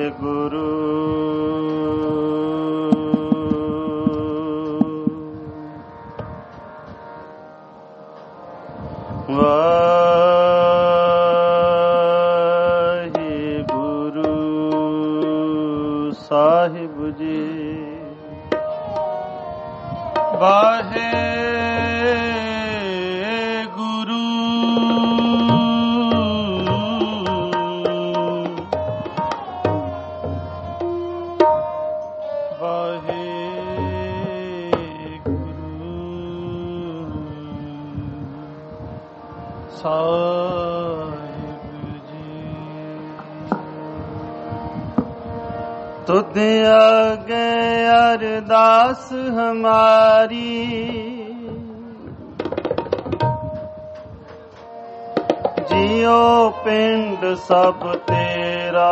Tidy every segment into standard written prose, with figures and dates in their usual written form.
ਗੁਰੂ ਵਾਹਿਗੁਰੂ ਸਾਹਿਬ ਜੀ। ਵਾਹਿਗੁਰੂ ਸਾਹਿਬ ਜੀ। ਤੁਧ ਆਗੇ ਅਰਦਾਸ ਹਮਾਰੀ, ਜਿਉ ਪਿੰਡ ਸਭ ਤੇਰਾ,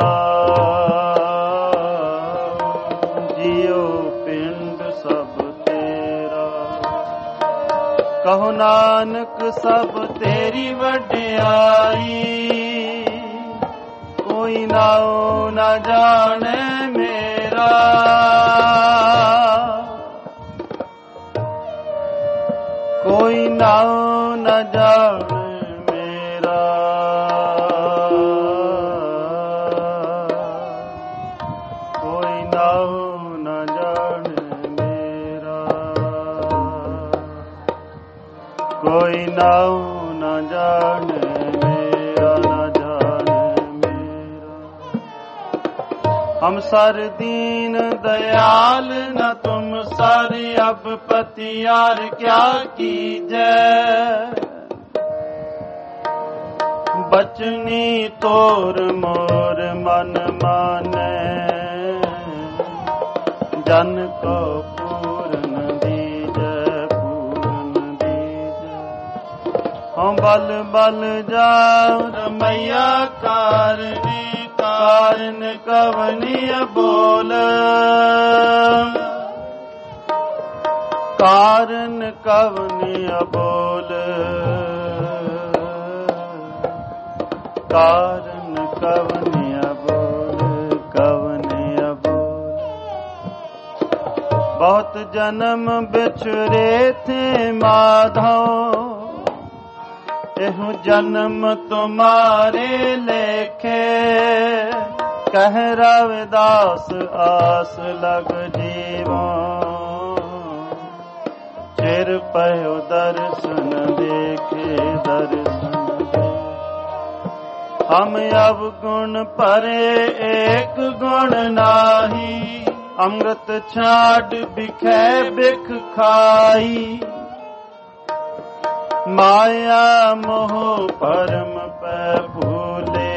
ਜਿਉ ਪਿੰਡ ਸਭ ਤੇਰਾ। ਕਹੋ ਨਾਨਕ ਸਭ ਤੇਰੀ ਵਡਿਆਈ, ਕੋਈ ਨਾਉ ਨ ਜਾਣੇ ਮੇਰਾ। ਕੋਈ ਨਾਉ ਨ ਜਾਣੇ ਮੇਰਾ। ਕੋਈ ਨਾਉ ਨ ਜਾਣੇ ਮੇਰਾ। ਕੋਈ ਨਾਉ ਨ ਜਾਣੇ ਮੇਰਾ, ਨ ਜਾਣੇ ਮੇਰਾ। ਹਮ ਸਰ ਦੀਨ दयाल न तुम सर अब पतियार क्या कीजै। बचनी तोर मोर मन माने, जन को पूरन दीजै, पूरन दीजै। हम बल बल जाओ रमैया कारनी, कारण कवनी बोल। कारण कवनी बोल। कारण कवनी बोल, कवनी बोल। बहुत जन्म बिछुरे थे माधव, एहु जन्म तुम्हारे लेखे। कह रविदास आस लग जीवो, चिर पयो दर्शन देखे, दर्शन दे। हम अब गुण परे एक गुण नाही, अमृत छाड़ बिखे बिख खाई। माया मोह परम पै भूले,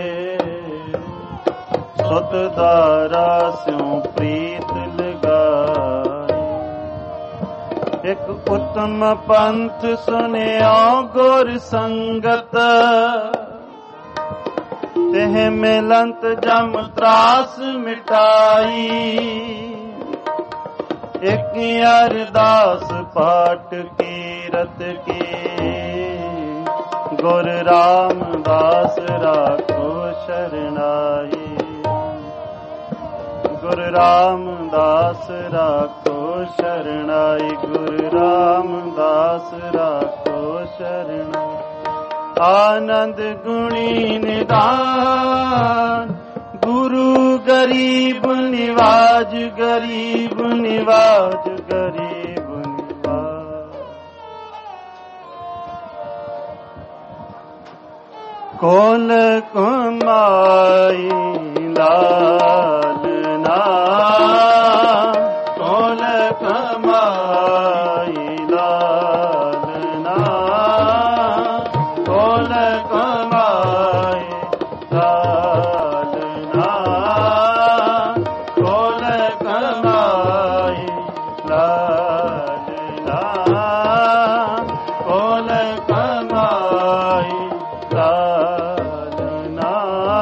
सुत दारा स्यों प्रीत लगाई। एक उत्तम पंथ सुनियो गुर संगत, तेह मिलंत जम त्रास मिटाई। एक अरदास पाठ कीरत की, गुर रामदास राखो शरणाई। गुर रामदास राखो शरणाई, गुर रामदास राखो शरणाई। आनंद गुणी निदान, गुरु गरीब निवाज, गरीब निवाज, गरीब निवाज। कोल कुमाई लालना, कोल कुमाई लालना, कोल कुमाई लालना, कोल कुमाई लालना, कोल कुमाई लालना।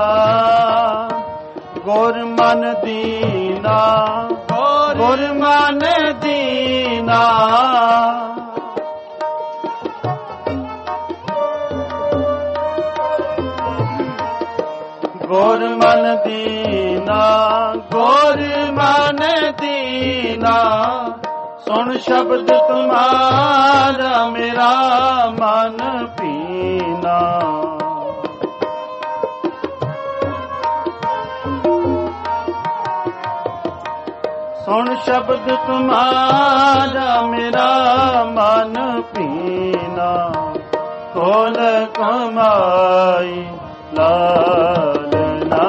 गुर मन दीना, गुर मन दीना। गुर मन दीना, ਦੀਨਾ ਗੁਰ ਮਨ ਦੀਨਾ ਸੁਣ ਸ਼ਬਦ ਤੁਮਾਰਾ ਮੇਰਾ ਮਨ ਪੀਨਾ ਸੁਣ ਸ਼ਬਦ ਤੁਮਾਰਾ ਮੇਰਾ ਮਨ ਪੀਨਾ ਕੋਲ ਕਮਾਈ ਲਾਲਨਾ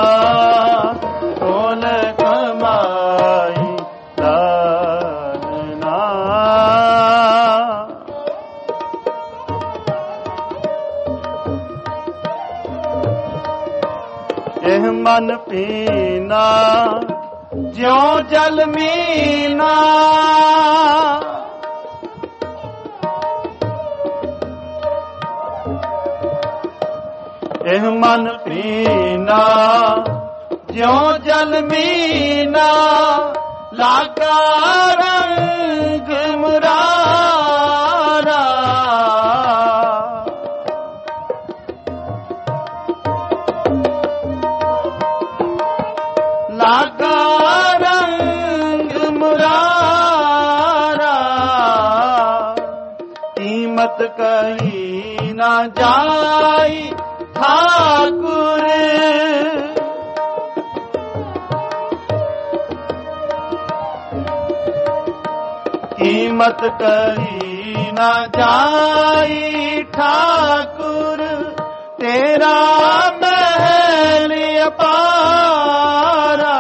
ਕੋਲ ਕਮਾਈ ਲਾਲਨਾ ਇਹ ਮਨ ਪੀਨਾ ਜਿਉ ਜਲ ਮੀਨਾ ਇਹ ਮਨ ਪੀਨਾ ਜਿਉ ਜਲ ਮੀਨਾ ਲਾਗਾ ਰੰਗ ਮੁਰਾਰਾ ਲਾਗਾ ਰੰਗ ਮੁਰਾਰਾ ਕੀਮਤ ਕਹੀ ਨਾ ਜਾਈ ਠਾਕੁਰ ਕੀਮਤ ਕਹੀ ਨਾ ਜਾਈ ਠਾਕੁਰ ਤੇਰਾ ਮਹਿਲ ਅਪਾਰਾ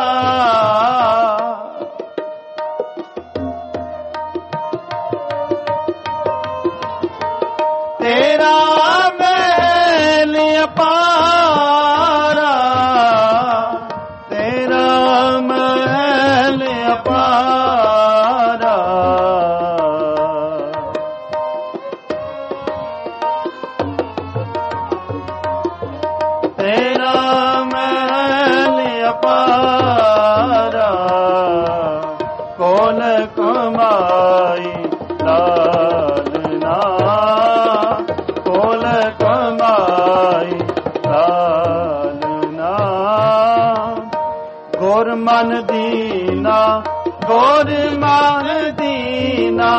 ਤੇਰਾ ਮਹਿਲ ਅਪਾਰਾ ਤੇਰਾ ਮਹਿਲ ਅਪਾਰਾ ਤੇਰਾ ਮਹਿਲ ਅਪਾਰਾ ਕੋਲ ਕਮਾਈ ਲਾਲਨਾ ਕੋਲ ਕਮਾਈ ਲਾਲਨਾ ਗੁਰ ਮਨ ਦੀਨਾ ਗੁਰ ਮਨ ਦੀਨਾ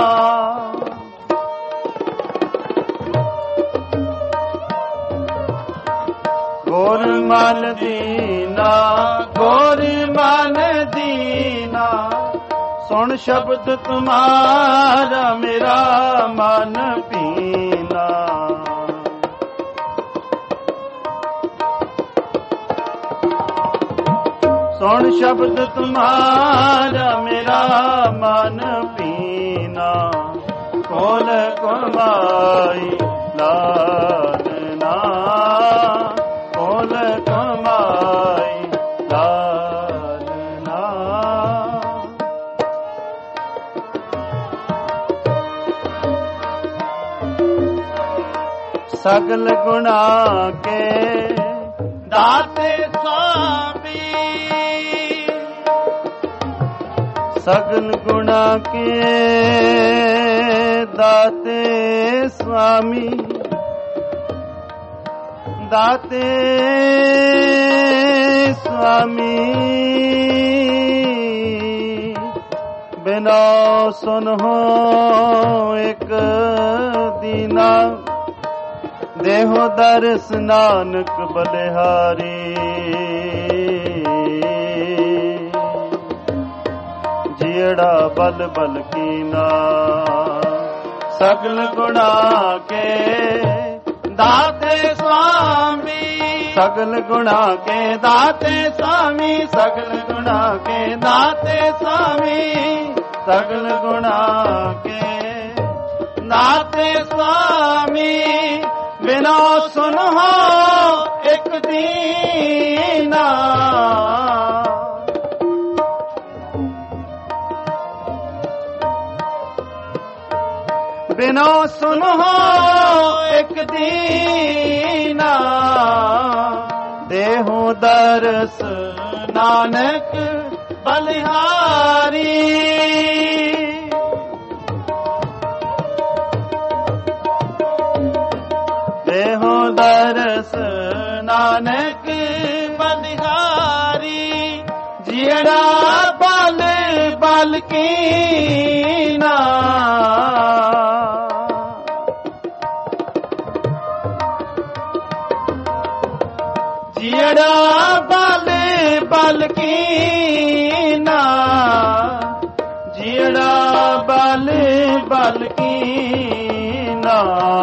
ਗੁਰ ਮਨ ਦੀਨਾ ਗੁਰ ਮਨ ਦੀਨਾ ਸੁਣ ਸ਼ਬਦ ਤੁਮਾਰਾ ਮੇਰਾ ਮਨ ਪੀਨਾ ਸੁਣ ਸ਼ਬਦ ਤੁਮਾਰਾ ਮੇਰਾ ਮਨ ਪੀਨਾ ਕੋਲ ਕਮਾਈ ਲਾਲਨਾ ਕੋਲ ਕਮਾਈ ਲਾਲਨਾ ਸਗਲ ਗੁਣਾ ਕੇ ਦਾਤੇ ਸਾਮੀ ਸਗਲ ਗੁਣਾ ਕੇ ਦਾਤੇ स्वामी दाते स्वामी बिना सुन हो एक दीना देहो दर्श नानक बलिहारी जियड़ा बल बल कीना सगल गुणा के दाते स्वामी सगल गुणा के दाते स्वामी सगल गुणा के दाते स्वामी सगल गुणा के दाते स्वामी बिना सुन हो एक दीना बिना सुन हो एक दीना देहु दरस नानक बलिहारी देहु दरस नानक बलिहारी बल कीना जियड़ा बल बल कीना जियड़ा बल बल कीना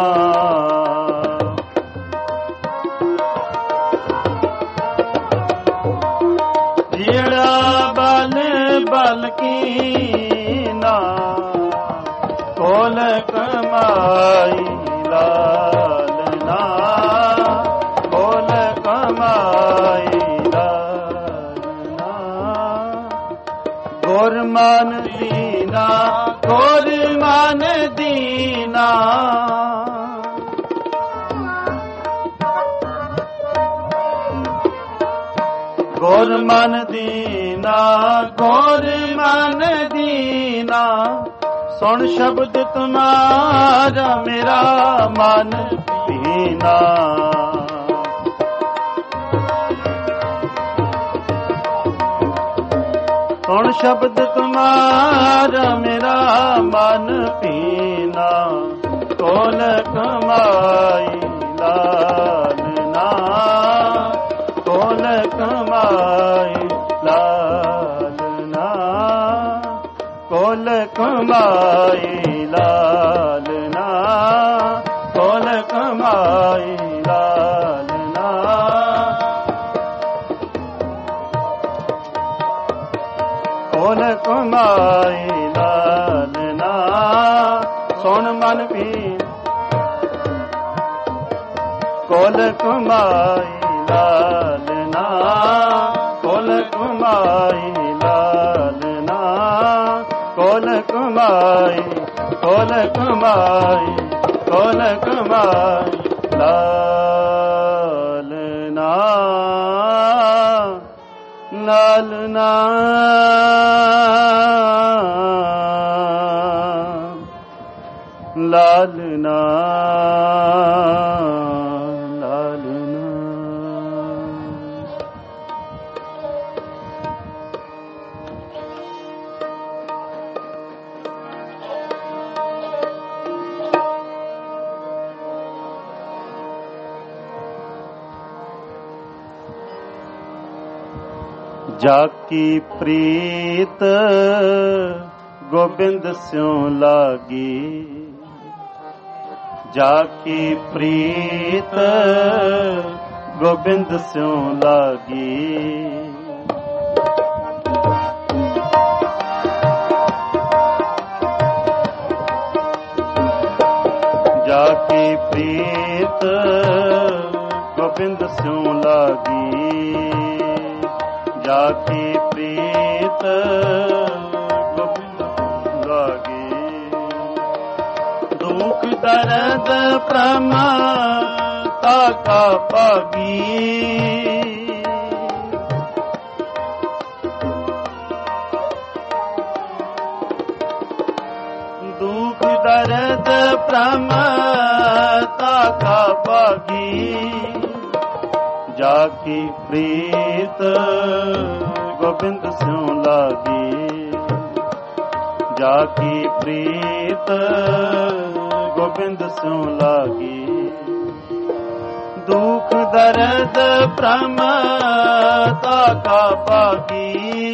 बल कीना कोल कमाई लालना कोल कमाई लालना गुरमान दीना गुरमान दीना गुरमान दीना गुरमान दीना सुन शब्द तुम्हारा मेरा मन पीना सुन शब्द तुम्हारा मेरा मन पीना कोल कमाई लालना कोल कमाई लालना कोल कमाई लालना कोल कमाई लालना कोल कमाई लालना सुन मन भी कोल कमाई लालना कोल कमाई लालना कोल कमाई कोल कमाई कोल कमाई लालना लालना लालना जाकी प्रीत गोबिंद स्यों लागी जाकी प्रीत गोबिंद स्यों लागी जाकी प्रीत गोबिंद स्यों लागी जाकी प्रीत गोबिंद लागी दुख दर्द प्रमाता का पागी दुख दर्द प्रमाता का पागी जाकी प्रीत गोबिंद स्यों लागी जाकी प्रीत गोबिंद स्यों लागी दुख दर्द प्रमाता का पागी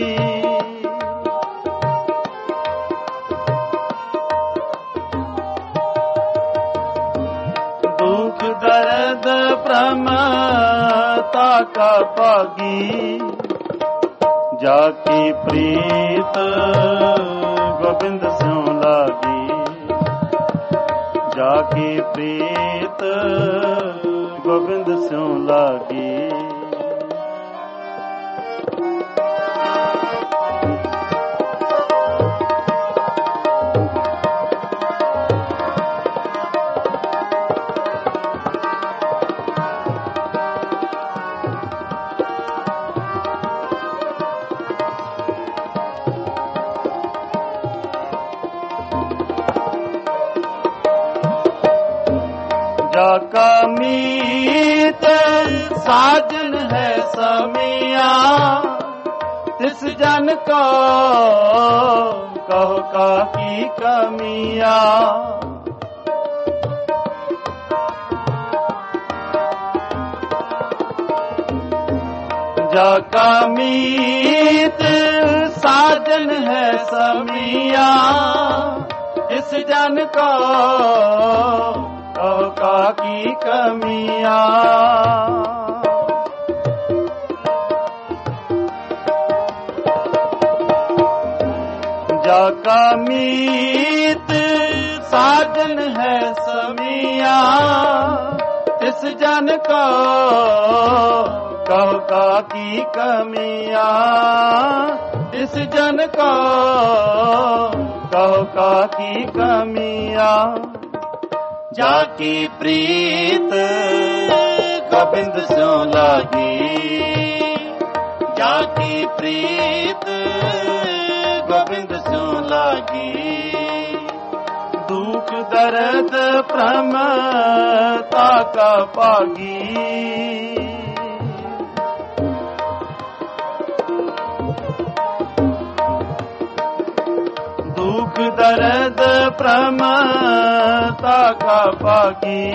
दुख दर्द प्रमाता का पागी जाकी प्रीत गोबिंद स्यों लागी जाकी प्रीत गोबिंद स्यों लागी जाका मीत साजन है समिया इस जन को कहो काकी कमिया। जाका मीत साजन है समिया, इस जन को कहो काकी कमिया। जाका मीत साजन है समिया, इस जन को कहो काकी कमिया। इस जन को कहो काकी कमिया। जाकी प्रीत गोबिंद स्यों लागी, जाकी प्रीत गोबिंद स्यों लागी। दुख दर्द प्रमता का पागी, दुख दर्द प्रमता का पागी।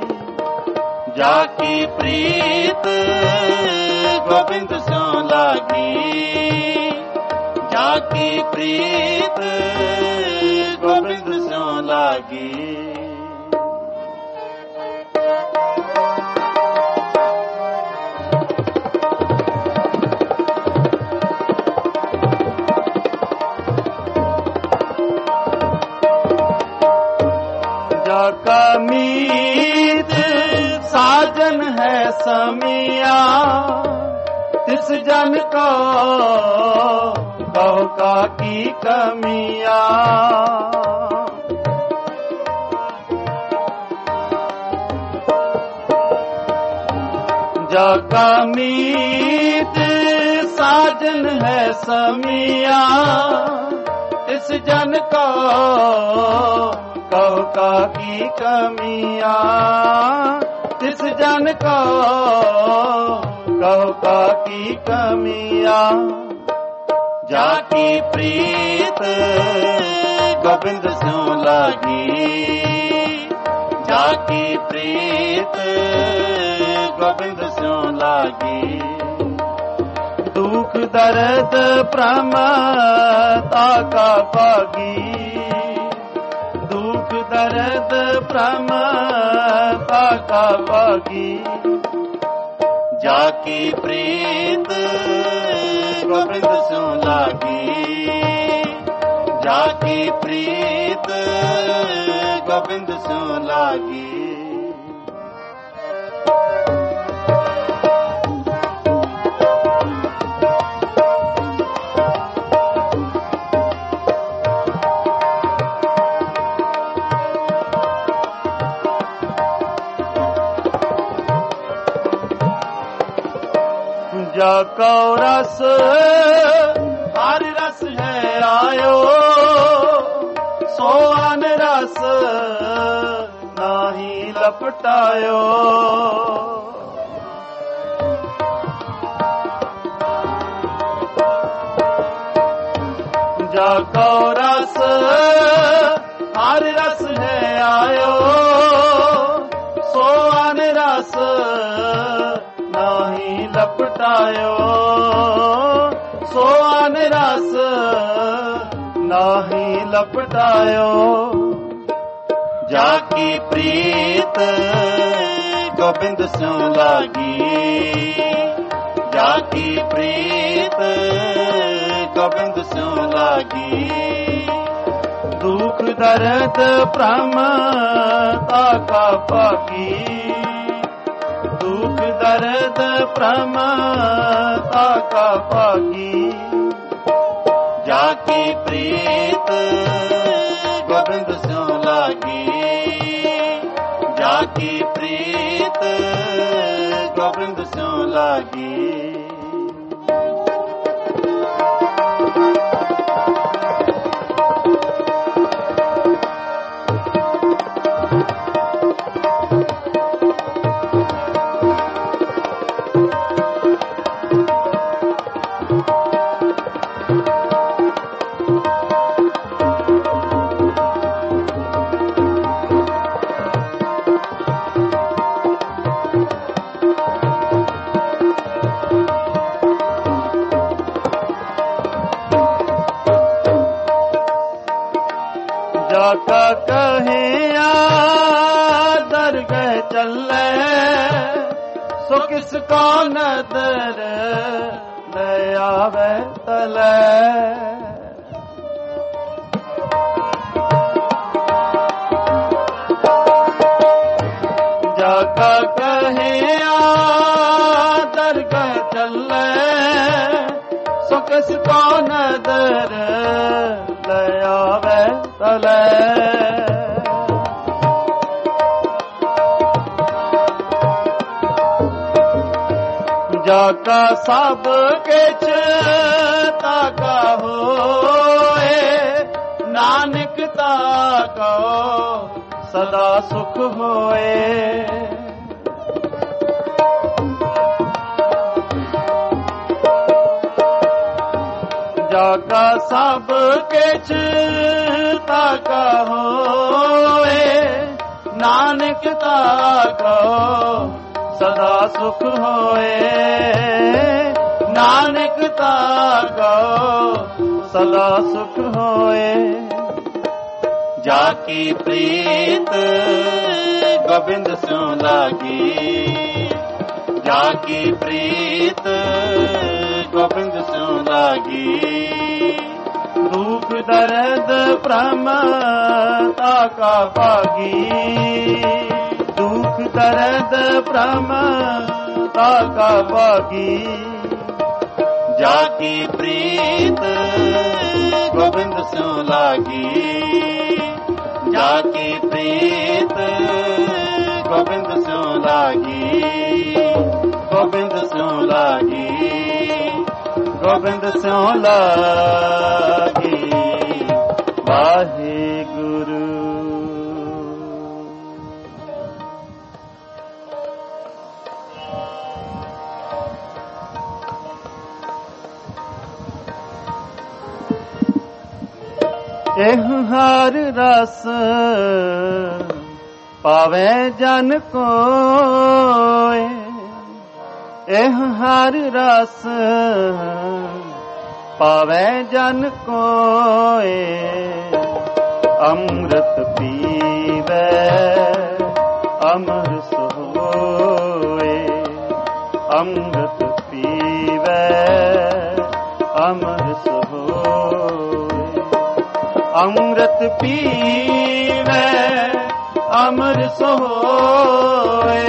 जाकी प्रीत गोबिंद स्यों लागी, जाकी प्रीत गोबिंद स्यों लागी। जाका मीत साजन है समिया, इस जन को कहो काकी कमिया। जाका मीत साजन है समिया, इस जन को कहो काकी कमिया। इस जन को कहो काकी कमिया। जाकी प्रीत गोबिंद स्यों लागी, जाकी प्रीत गोबिंद स्यों लागी। दुख दर्द प्रमता का पागी, दुख दर्द प्रमता का पागी। जाकी प्रीत गोबिंद स्यों लागी, जाकी प्रीत गोबिंद स्यों लागी। जाको रस हर रस है आयो, सोअन रस नाही लपटायो। जाको रस हर रस है आयो, सोअन रस नाही लपटायो। सोअन रस नाही लपटायो। जाकी प्रीत गोबिंद स्यों लागी, जाकी प्रीत गोबिंद स्यों लागी। दुख दर्द प्रमता का पागी, दुख दर्द प्रमता का पागी। जाकी प्रीत गोबिंद स्यों लागी, जाकी प्रीत गोबिंद स्यों लागी। जाका कहिया दरगह चले सो किसको नदर ले आवे तले। जाका कहिया दरगह चले सो किसको नदर ले आवे तले। जाका सब किछ ताका होए नानक ताका सदा सुख होए। जाका सब किछ ताका होए नानक ताका सदा सुख होए। नानक ताका सदा सुख होए। जाकी प्रीत गोबिंद स्यों लागी। जाकी प्रीत गोबिंद स्यों लागी। दुख दर्द भ्रम ताका भागी। दुख दर्द भ्रम ताका भागी। जाकी प्रीत गोबिंद स्यों लागी। जाकी प्रीत गोबिंद स्यों लागी। गोबिंद स्यों लागी। गोबिंद स्यों लागी। वाहिगुरु। एह हर रस पावे जन कोय। एह हर रस पावे जन कोय। अमृत पीवे अमर सोए। अमृत पीवे अमर सोए। अमृत पीवे अमर सोए।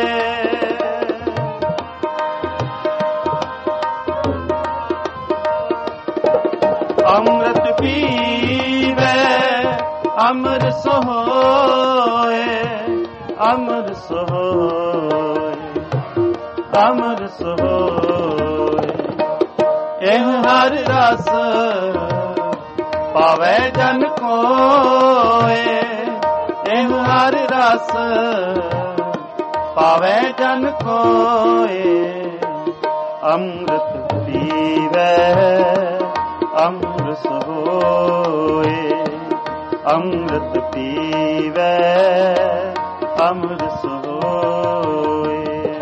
अमृत पीवे अमर सोए। अमर सोए। अमर सोए। एह हर रस पावे जन कोय। एह हर रस पावे जन कोय। अमृत पीवे अमृत सोए। अमृत पीवे अमृत सोए।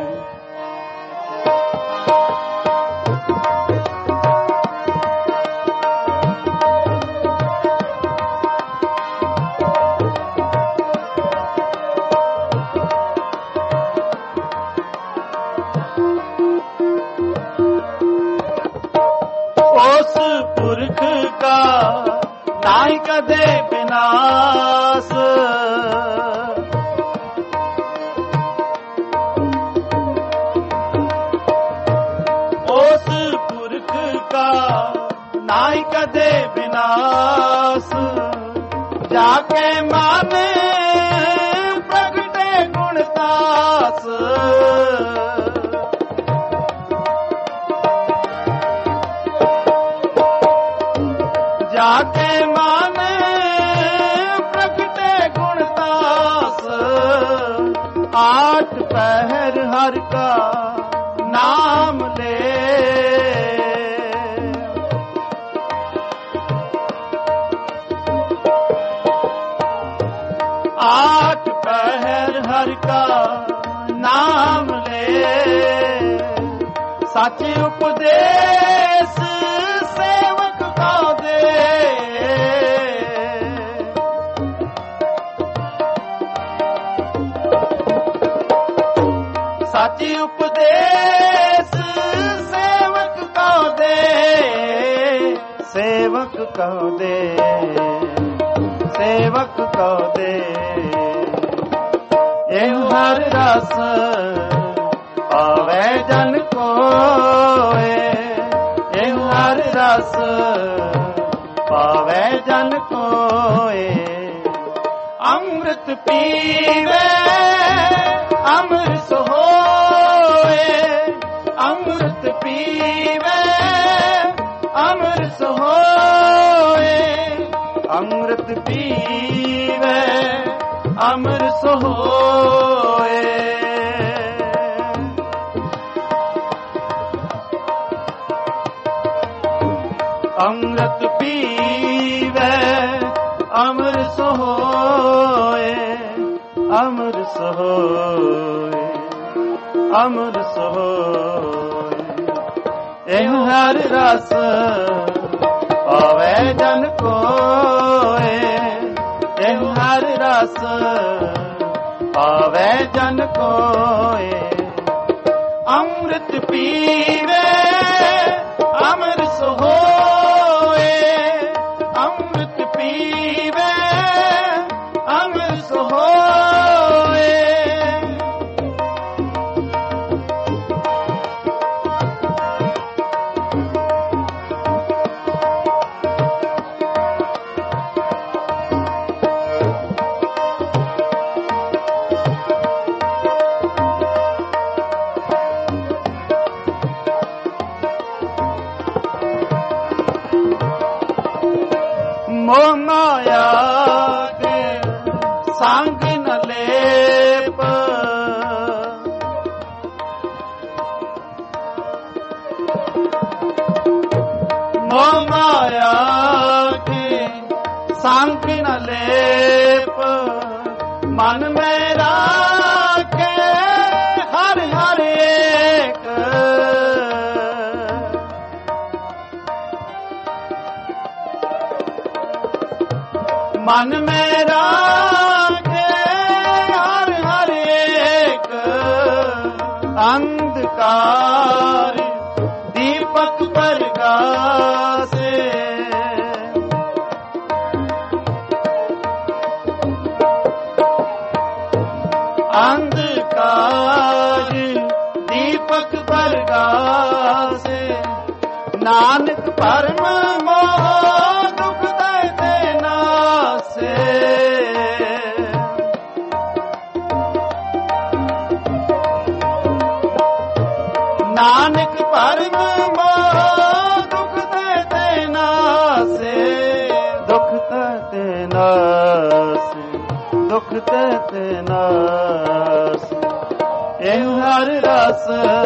उस पुरख का नाई कदे विनाश। उस पुरख का नाई कदे विनाश। जाके माने प्रगटे गुणदास। जाके माने प्रगटे गुणदास। आठ पहर हर का नाम ले। आठ पहर हर का नाम ले। सच उपदेश सेवक का दे। ਸੱਚ ਉਪਦੇਸ ਸੇਵਕ ਕਉ ਦੇ, ਸੇਵਕ ਕਉ ਦੇ, ਸੇਵਕ ਕਉ ਦੇ। ਇਹੋ ਹਰ ਰਸ ਪਾਵੈ ਜਨ ਕੋਇ, ਇਹੋ ਹਰ ਰਸ ਪਾਵੈ ਜਨ ਕੋਇ। ਅੰਮ੍ਰਿਤ ਪੀਵੇ ਅੰਮ੍ਰਿਤ ਹੋਏ, ਅੰਮ੍ਰਿਤ ਪੀਵੇ ਅੰਮ੍ਰਿਤ ਹੋਏ, ਅੰਮ੍ਰਿਤ ਪੀਵੇ ਅੰਮ੍ਰਿਤ ਹੋਏ। ਅੰਮ੍ਰਿਤ ਪੀਵੇ ਅੰਮ੍ਰਿਤ ਹੋਏ, ਅੰਮ੍ਰਿਤ ਹੋਏ, ਅੰਮ੍ਰਿਤ ਹੋਏ। ਇਹੋ ਹਰ ਰਸ ਪਾਵੈ ਜਨ ਕੋਇ, ਇਹੋ ਹਰ ਰਸ ਪਾਵੈ ਜਨ ਕੋਇ। ਅੰਮ੍ਰਿਤ ਪੀਵੇ ਅੰਮ੍ਰਿਤ ਹੋਏ, ਅੰਮ੍ਰਿਤ ਪੀਵੇ ਅੰਮ੍ਰਿਤ ਹੋਏ। ਮੋਹ ਮਾਇਆ ਦੇ ਸੰਗ ਨ ਲੇਪ, ਮੋਹ ਮਾਇਆ ਦੇ ਸੰਗ ਨ ਲੇਪ। ਮਨ ਮੈਂ ਰਾਖੇ ਹਰਿ ਹਰਿ ਏਕ, ਮਨ ਮੈਂ ਰਾਖੇ ਹਰਿ ਹਰਿ ਏਕ। ਅੰਧਕਾਰ ਦੀਪਕ ਪ੍ਰਗਾਸੇ, ਅੰਧਕਾਰ ਦੀਪਕ ਪ੍ਰਗਾਸੇ। ਨਾਨਕ ਭਰਮ ਮੋਹ ਦੁਖ ਦੇ ਨਾਸੇ, ਨਾਨਕ ਭਰਮ ਮੋਹ ਦੁਖ ਦੇ ਨਾਸੇ, ਦੁਖ ਤੇ ਨਾਸੇ, ਦੁਖ ਤੇ ਨਾਸੇ। ਇਹੋ ਹਰ ਰਸ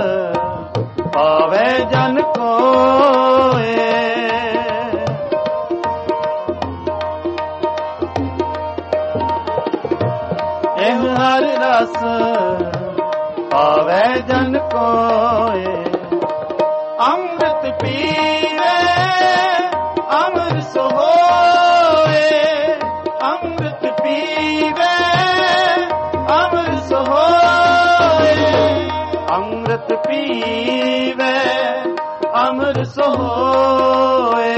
ਪਾਵੈ ਜਨ ਕੋਇ, ਇਹੋ ਹਰ ਰਸ ਪਾਵੈ ਜਨ ਕੋਇ। ਅੰਮ੍ਰਿਤ ਪੀਵੇ ਅੰਮ੍ਰਿਤ ਹੋਏ, ਅੰਮ੍ਰਿਤ ਪੀਵੇ ਅੰਮ੍ਰਿਤ ਹੋਏ, ਅੰਮ੍ਰਿਤ ਪੀਵੇ ਅੰਮ੍ਰਿਤ ਹੋਏ।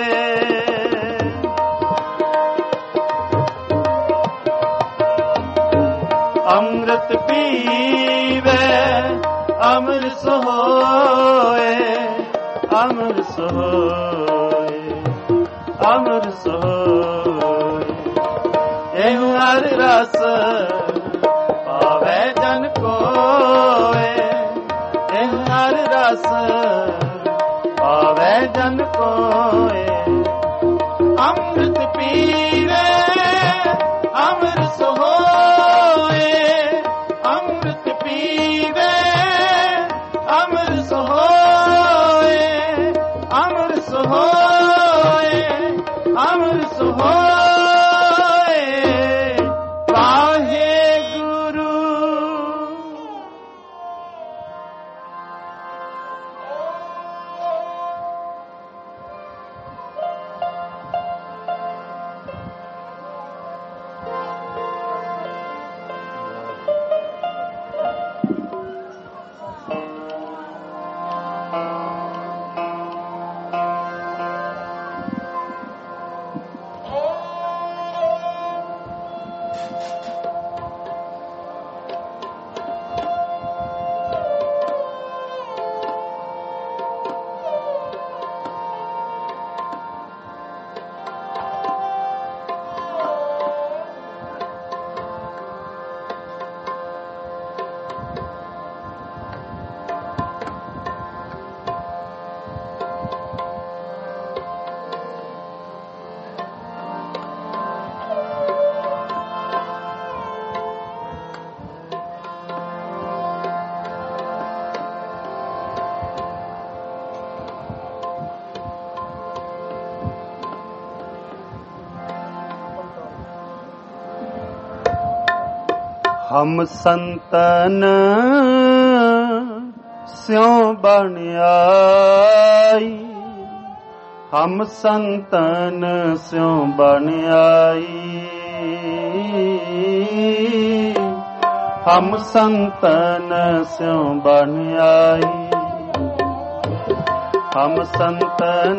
ਅੰਮ੍ਰਿਤ ਪੀਵੇ ਅੰਮ੍ਰਿਤ ਹੋਏ, ਅੰਮ੍ਰਿਤ ਹੋਏ, ਅੰਮ੍ਰਿਤ ਹੋਏ। ਇਹੋ ਹਰ ਰਸ ਪਾਵੈ ਜਨ ਕੋਇ, ਇਹੋ ਹਰ ਰਸ ਪਾਵੈ ਜਨ ਕੋਇ। ਅੰਮ੍ਰਿਤ ਪੀਵੇ ਅੰਮ੍ਰਿਤ ਹੋਏ, ਅੰਮ੍ਰਿਤ ਪੀਵੇ ਅੰਮ੍ਰਿਤ ਹੋਏ, ਅੰਮ੍ਰਿਤ ਹੋਏ, ਅੰਮ੍ਰਿਤ ਹੋਏ। ਵਾਹਿਗੁਰੂ। ਹਮ ਸੰਤਨ ਸਿਉ ਬਣ ਆਈ, ਹਮ ਸੰਤਨ ਸਿਉ ਬਣ ਆਈ, ਹਮ ਸੰਤਨ ਸਿਉ ਬਣ ਆਈ, ਹਮ ਸੰਤਨ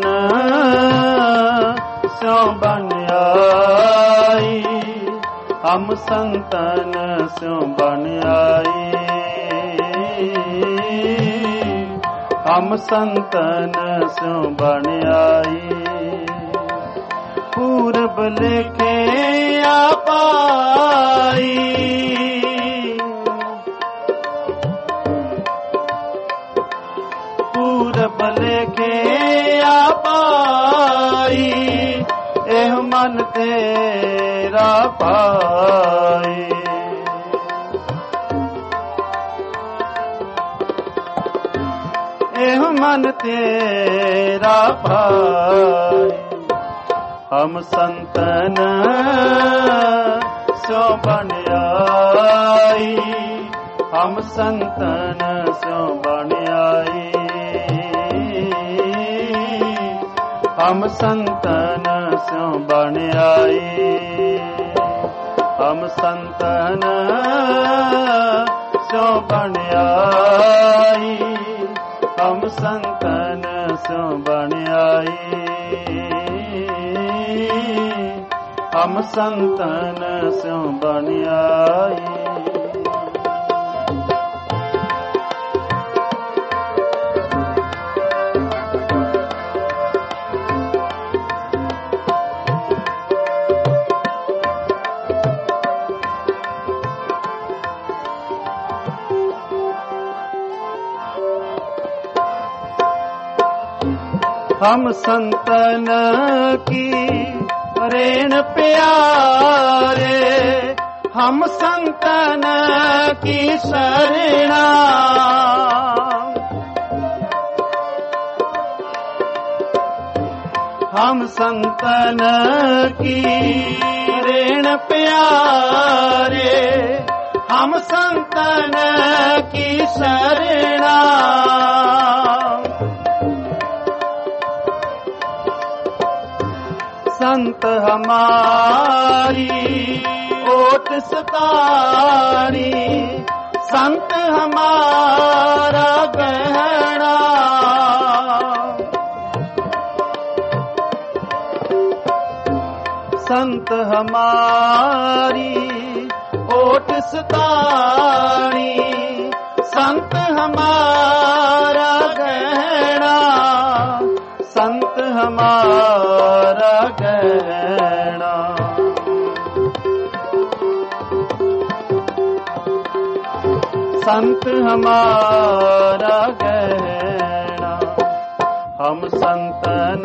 ਸਿਉ ਬਣ ਆਈ, ਹਮ ਸੰਤਨ ਸਿਉ ਬਣ ਆਈ, ਹਮ ਸੰਤਨ ਸਿਉ ਬਣ ਆਈ, ਪੂਰਬ ਲਿਖੇ ਆਪਾਈ, ਪੂਰਬ ਲਿਖੇ ਆਪਾਈ, ਇਹ ਮਨ ਤੇਰਾ ਪਾਈ, ਇਹ ਮਨ ਤੇਰਾ ਪਾਈ, ਹਮ ਸੰਤਨ ਸਿਉ ਬਣ ਆਈ, ਹਮ ਸੰਤਨ ਸਿਉ ਬਣ ਆਈ, ਹਮ ਸੰਤਨ ਸਿਉ ਬਣ ਆਈ, ਹਮ ਸੰਤਨ ਸਿਉ ਬਣ ਆਈ, ਹਮ ਸੰਤਨ ਸਿਉ ਬਣ ਆਈ, ਹਮ ਸੰਤਨ ਸਿਉ ਬਣ ਆਈ, हम संतन की रेण प्यारे, हम संतन की शरणा, हम संतन की रेण प्यारे, हम संतन की शरणा, संत हमारी ओट सतारी, संत हमारा गहना, संत हमारी ओट सतारी, संत हमारा गहना, संत हमारा गहना, संत हमारा गहना, हम संतन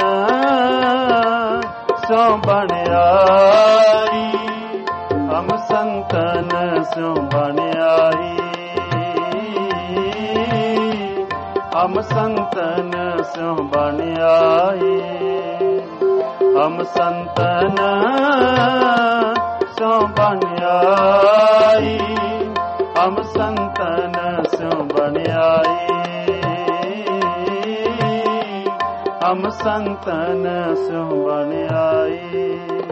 सिउ बण आई, हम संतन सिउ बण आई, हम संतन सिउ बण आई, हम संतन सिउ बण आई, हम संतन सिउ बण आई, हम संतन सिउ बण आई,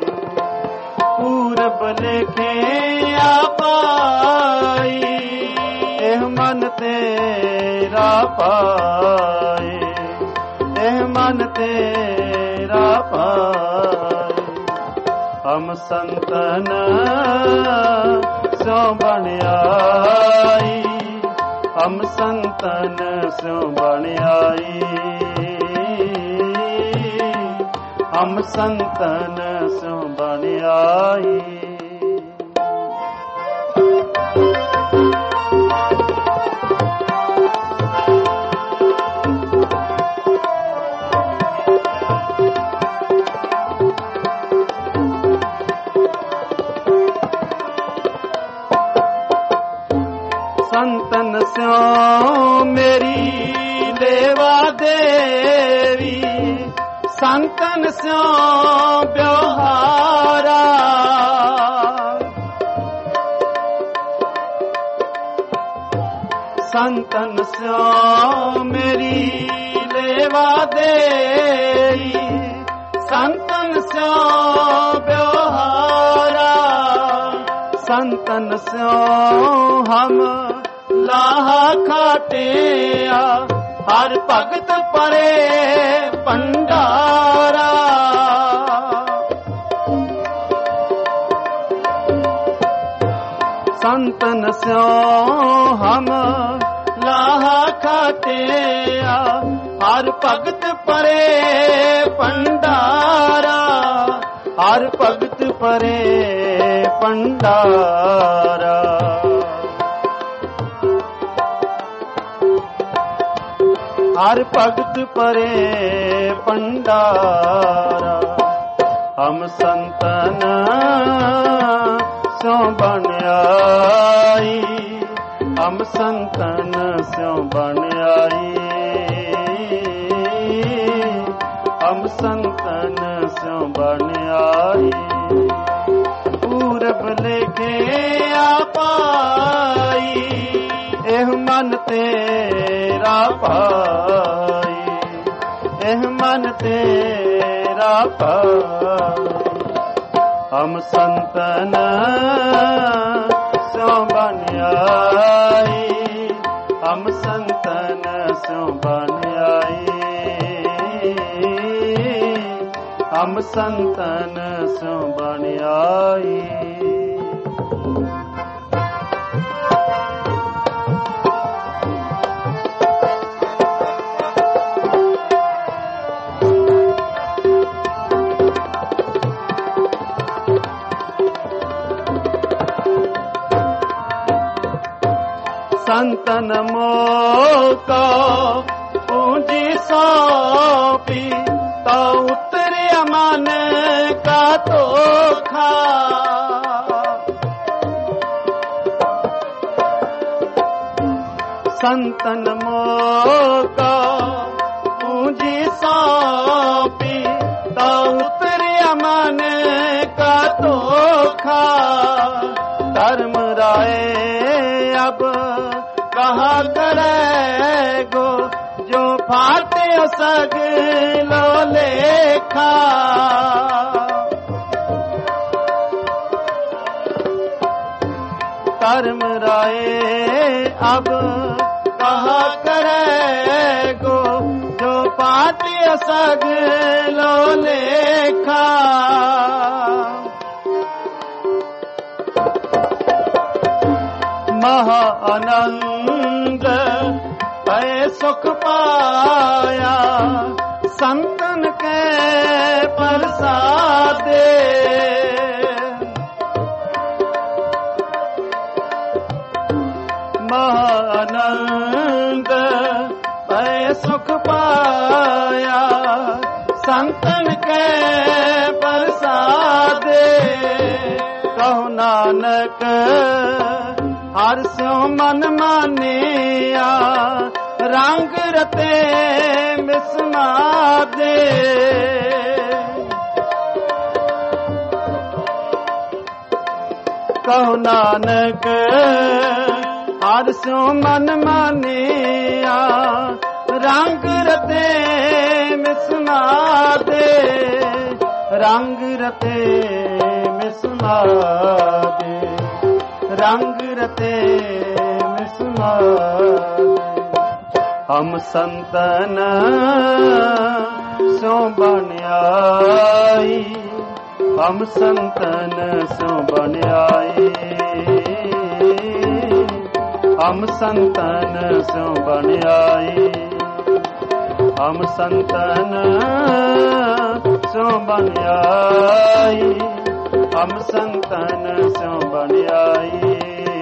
पूरब लिखे आपई, एह मन तेरा पाए, एह मन तेरा पाए, हम संतन सिउ बण आई, हम संतन सिउ बण आई, हम संतन सिउ बण आई। संतन स्यों मेरी लेवा देवी, संतन स्यों व्यवहारा, ਸੰਤਨ ਸਿਉ ਮੇਰੀ ਲੇਵਾ ਦੇਈ, ਸੰਤਨ ਸਿਉ ਬਿਵਹਾਰਾ, ਸੰਤਨ ਸਿਉ ਹਮ ਲਾਹਾ ਖਾਟਿਆ, ਹਰ ਭਗਤ ਪਰੇ ਭੰਡਾਰਾ। ਸੰਤਨ ਸਿਉ ਹਮ ਲਾਹਾ ਖਾਟਿਆ, ਹਰ ਭਗਤ ਪਰੇ ਭੰਡਾਰਾ, ਹਰ ਭਗਤ ਪਰੇ ਭੰਡਾਰਾ। ਹਰ ਭਗਤ ਪਰੇ ਭੰਡਾਰਾ। ਹਮ ਸੰਤਨ ਸਿਉ ਬਣ ਆਈ, ਹਮ ਸੰਤਨ ਸਿਉ ਬਣ ਆਈ, ਹਮ ਸੰਤਨ ਸਿਉ ਬਣ ਆਈ। ਪੂਰਬ ਲਿਖਿਆ ਪਾਈ, ਇਹ ਮਨ ਤੇਰਾ ਭਾਈ, ਇਹ ਮਨ ਤੇਰਾ ਭਾਈ। ਹਮ ਸੰਤਨ ਸਿਉ ਬਣ ਆਈ, ਹਮ ਸੰਤਨ ਸਿਉ ਬਣ ਆਈ, ਹਮ ਸੰਤਨ ਸਿਉ ਬਣ ਆਈ। संतन मोको पूंजी सौंपी, तो उतरिया मन का धोखा। संतन मोको पूंजी सौंपी, तो उतरिया मन का धोखा। धर्म राय अब कहा करेगो, जो फाटे सगलो लेखा। धर्म राय अब कहा करेगो, जो फाटे सगलो लेखा। महा आनंद पै सुख पाया, संतन के प्रसादे। महा आनंद पै सुख पाया, संतन के प्रसादे। कहो नानक हर स्यों मन मानिया, रंग रते मिसमा दे। कहो नानक हर स्यों मन मानिया, रंग रते मिसमा दे, रंग रते मिसमा दे, रंग रते मिसमा दे। हम संतन सो बन आई, हम संतन सो बन आई, हम संतन सो बन आई, हम संतन सो बन आई, हम संतन सो बन आई,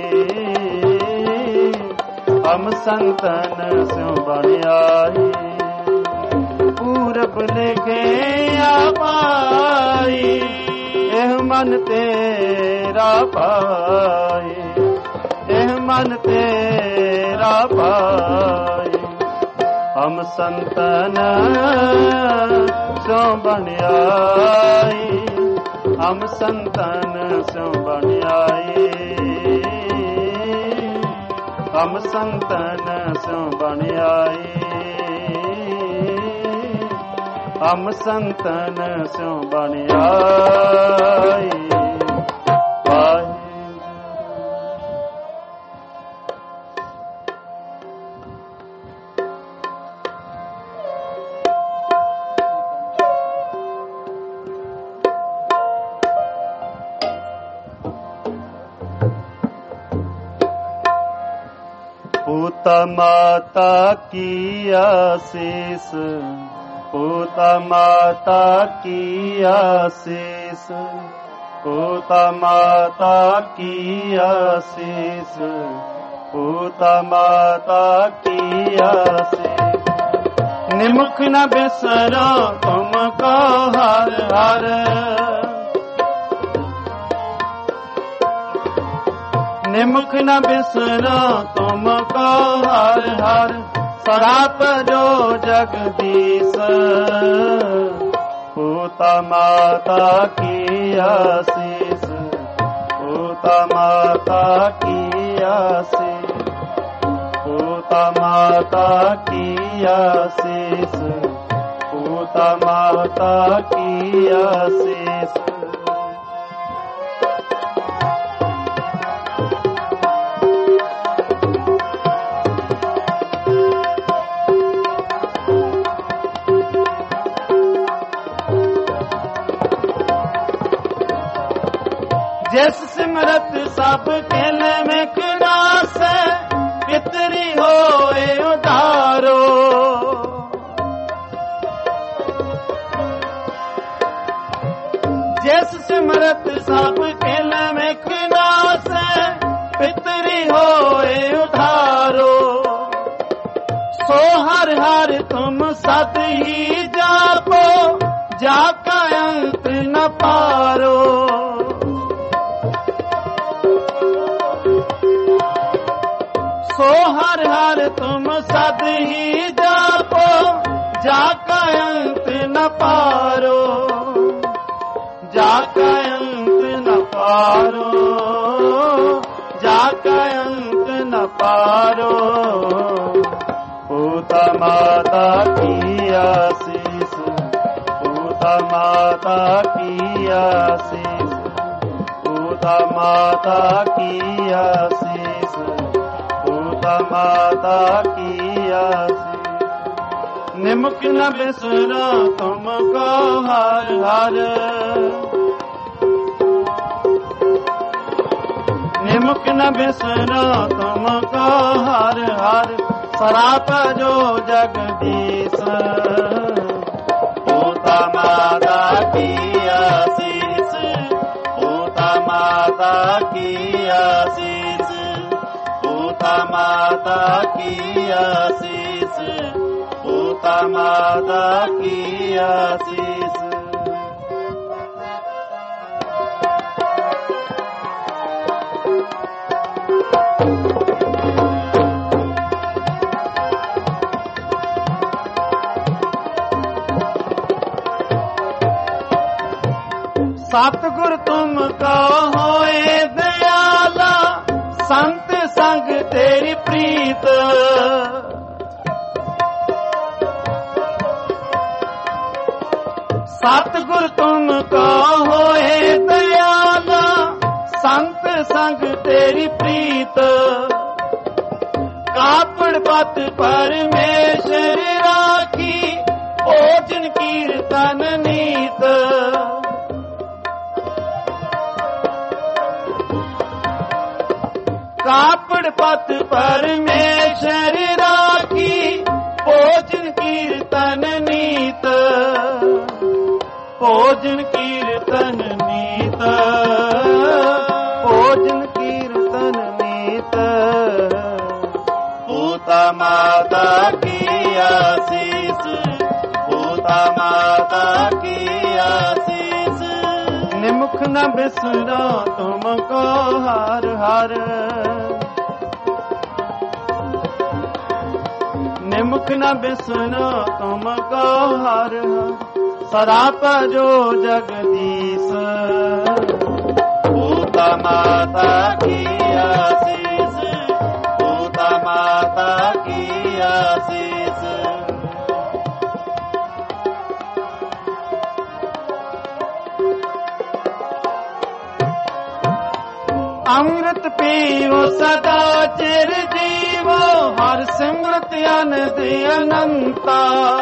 हम संतन सो बन आई। पूरब लिखे पाई, एह मन तेरा पाई, एह मन तेरा पाई। हम संतन सो बन आई, हम संतन सो बन आई, हम संतन स्यों बन आए, हम संतन स्यों बन आए। पूता माता की आशीष, पूता माता की आशीष, पूता माता की आशीष, पूता माता की आशीष। निमुख न बिसरो तुमको हर हर, निमुख न बिसरो तुमको हर हर। सराप जो जगदीश, पूता माता की आशीष, पूता माता की आशीष, पूता माता की आशीष, पूता माता की आशीष। जिस सिमरत सब खेल में खिलास, पितरी होए उधारो। जिस सिमरत सब खेल में खिलास, पितरी होए उधारो। सो हर हर तुम सद ही जापो, जाका अंत न पारो। सो हर हर तुम सद ही जापो, जाका अंत न पारो, जाका अंत न पारो, जाका अंत न पारो। पूता माता की आशीष, पूता माता की आशीष, पूता माता की आशीष, पूता माता की आशीष। निमुख न बिसरो तुमको हर हर, निमुख न बिसरो तुमको हर हर। सराप जो जगदीश, पूता माता की आशीष, पूता माता की आशीष, पूता माता की आशीष, पूता माता की आशीष। सतगुर तुमको होए दयाला, संत संग तेरी प्रीत। सतगुर तुमको होए दयाला, संत संग तेरी प्रीत। कापड़ पत परमेश्वर राखी, भोजन कीर्तन नीत। कापड़ पत परमेश्वर राखी, भोजन कीर्तन नीत, भोजन कीर्तन नीत, भोजन कीर्तन नीत। पूता माता की आशीष, पूता माता की आशीष। निमुख न बिसरो तुमको हर हर, निमुख न बिसरो तुमको हर हर। सराप जो जगदीश, पूता माता की आशीष, पूता ਅੰਮ੍ਰਿਤ ਪੀਵੋ ਸਦਾ ਚਿਰ ਜੀਵੋ, ਹਰ ਸਿਮਰਤ ਅਨੰਦ ਅਨੰਤਾ।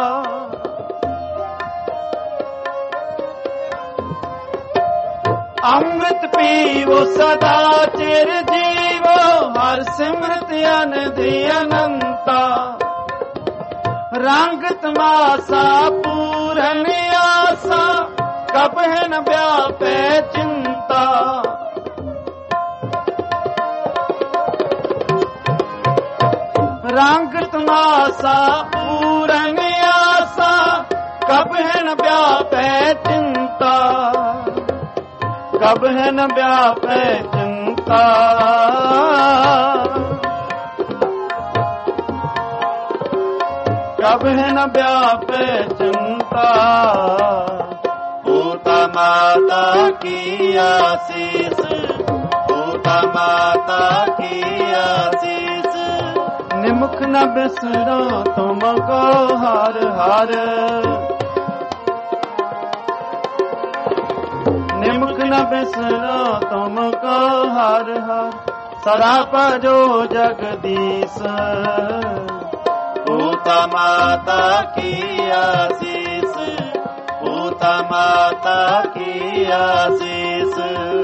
ਅੰਮ੍ਰਿਤ ਪੀਵੋ ਸਦਾ ਚਿਰ ਜੀਵੋ, ਹਰ ਸਿਮਰਤ ਅਨੰਦ ਅਨੰਤਾ। ਰੰਗ ਤਮਾਸਾ ਪੂਰਨ ਆਸਾ, ਕਬਹਿ ਨ ਵਿਆਪੈ ਚਿੰਤਾ। ਰੰਗ ਤਮਾਸਾ ਪੂਰਨ ਆਸਾ, ਕਬਹਿ ਨ ਵਿਆਪੈ ਚਿੰਤਾ। ਕਬਹਿ ਨ ਵਿਆਪੈ ਚਿੰਤਾ। ਕਬਹਿ ਨ ਵਿਆਪੈ ਚਿੰਤਾ। ਪੂਤਾ ਮਾਤਾ ਕੀ ਆਸੀਸ, ਪੂਤਾ ਮਾਤਾ ਕੀ ਆਸੀਸ। ਨਿਮਖ ਨ ਬਿਸਰੋ ਤੁਮ ਕੋ ਹਰ ਹਰ, ਨਿਮਖ ਨ ਬਿਸਰੋ ਤੁਮ ਕੋ ਹਰ ਹਰ। ਸਦਾ ਭਜੋ ਜਗਦੀਸ਼, ਪੂਤਾ ਮਾਤਾ ਕੀ ਆਸੀਸ, ਪੂਤਾ ਮਾਤਾ ਕੀ ਆਸੀਸ।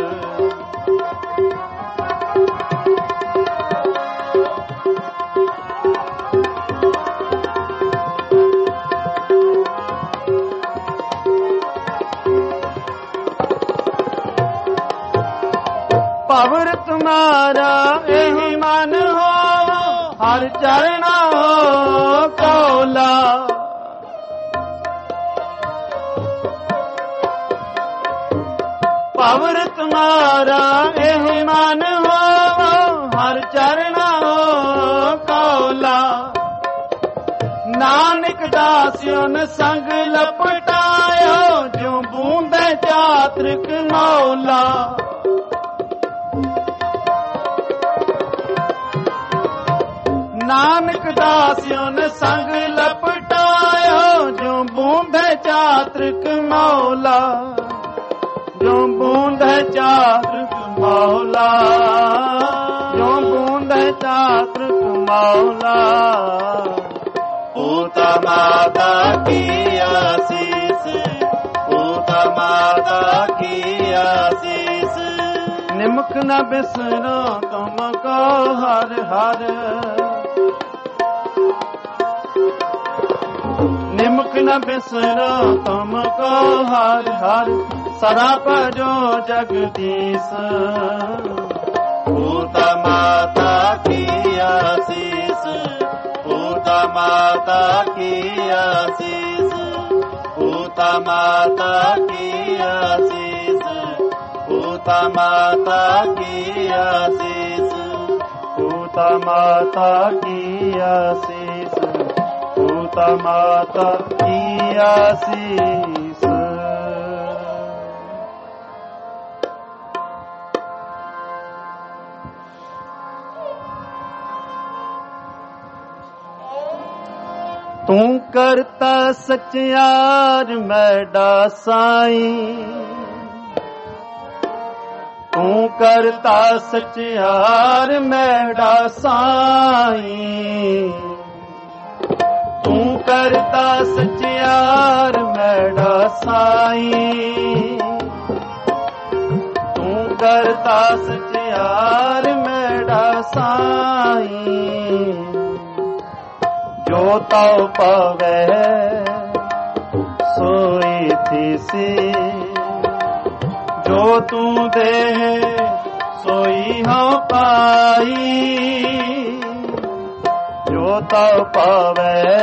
ਭਵਰ ਤੁਮਾਰਾ ਇਹੀ ਮਨ ਹੋ, ਹਰ ਚਰਣਾ ਹੋ ਕੌਲਾ। ਭਵਰ ਤੁਮਾਰਾ ਇਹੀ ਮਨ ਹੋ, ਹਰ ਚਰਣਾ ਹੋ ਕੌਲਾ। ਨਾਨਕ ਦਾਸਿਓਨ ਸੰਗ ਲਪਟਾਇਓ, ਜਿਉ ਬੂੰਦੇ ਚਾਤ੍ਰਿਕ ਮੌਲਾ। ਨਾਨਕ ਦਾਸਿਓਨ ਸੰਗ ਲਪਟਾਇਓ, ਜੋ ਬੂੰਦੇ ਚਾਤ੍ਰਿਕ ਮੌਲਾ। ਜੋ ਬੂੰਦੇ ਚਾਤ੍ਰਿਕ ਮੌਲਾ, ਜੋ ਬੂੰਦੇ ਚਾਤ੍ਰਿਕ ਮੌਲਾ। ਪੂਤਾ ਮਾਤਾ ਕੀ ਆਸੀਸ, ਪੂਤਾ ਮਾਤਾ ਕੀ ਆਸੀਸ। ਨਿਮਖ ਨ ਬਿਸਰੋ ਤੁਮ ਕੋ ਹਰ ਹਰ, ਨਿਮਖ ਨ ਬਿਸਰੋ ਤੁਮ ਕੋ ਹਰ ਹਰ। ਸਦਾ ਭਜੋ ਜਗਦੀਸ਼, ਪੂਤਾ ਮਾਤਾ ਕੀ ਆਸੀਸ, ਪੂਤਾ ਮਾਤਾ ਕੀ ਆਸੀਸ। ਪੂਤਾ ਮਾਤਾ ਕੀ ਆਸੀਸ, ਪੂਤਾ ਮਾਤਾ ਕੀ ਆਸੀਸ। ਪੂਤਾ ਮਾਤਾ ਕੀ ਆਸੀਸ, ਪੂਤਾ ਮਾਤਾ ਕੀ ਆਸੀਸ। ਤੂੰ ਕਰਤਾ ਸਚਿਆਰ ਮੈਡਾ ਸਾਈਂ, ਤੂੰ ਕਰਤਾ ਸਚਿਆਰ ਮੈਡਾ ਸਾਈਂ। ਤੂੰ ਕਰਤਾ ਸਚਿਆਰ ਮੈਡਾ ਸਾਈਂ, ਤੂੰ ਕਰਤਾ ਸਚਿਆਰ ਮੈਡਾ ਸਾਈਂ। ਜੋ ਤਉ ਪਵੈ ਸੋਈ ਥੀਸੀ, ਜੋ ਤੂੰ ਦੇ ਸੋਈ ਹਉ ਪਾਈ। ਜੋ ਤਉ ਪਵੈ